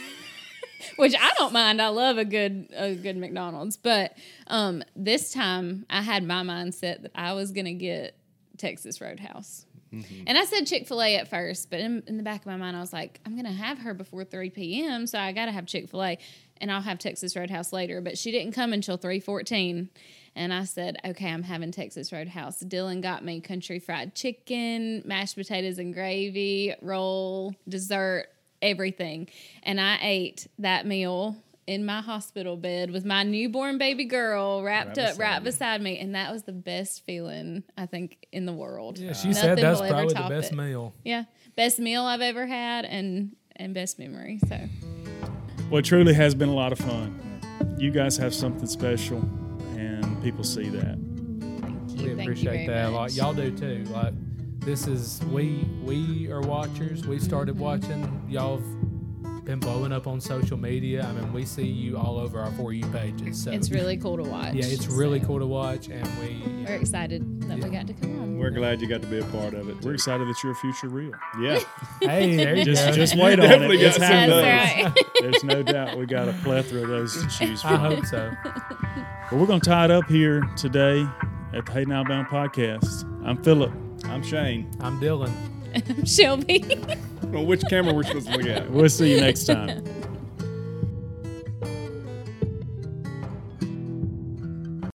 which I don't mind. I love a good a good McDonald's, but um, this time I had my mindset that I was going to get Texas Roadhouse. Mm-hmm. And I said Chick-fil-A at first, but in, in the back of my mind, I was like, I'm going to have her before three p.m., so I got to have Chick-fil-A, and I'll have Texas Roadhouse later. But she didn't come until three fourteen, and I said, okay, I'm having Texas Roadhouse. Dylan got me country fried chicken, mashed potatoes and gravy, roll, dessert, everything. And I ate that meal in my hospital bed with my newborn baby girl wrapped Right up right beside you. beside me, and that was the best feeling I think in the world. Yeah, she Nothing said that's will ever probably the top best it. meal. Yeah, best meal I've ever had, and and best memory. So Well, it truly has been a lot of fun. You guys have something special. people see that. Thank you. We Thank you appreciate very that. much. Like y'all do too. Like this is we we are watchers. We started watching. Y'all have been blowing up on social media. I mean, we see you all over our For You pages. So It's really cool to watch. yeah, it's really so cool to watch, and we We're excited that we got to come on. We're glad you got to be a part of it. We're too. excited that you're a future real. Yeah. hey, there you Just go. just wait on it. Definitely It's got some happening. That's right. There's no doubt we got a plethora of those to choose I from. hope so. Well, we're going to tie it up here today at the Hayden Alabama Podcast. I'm Philip. I'm Shane. I'm Dylan. Shelby. Well, which camera we're supposed to look at? We'll see you next time.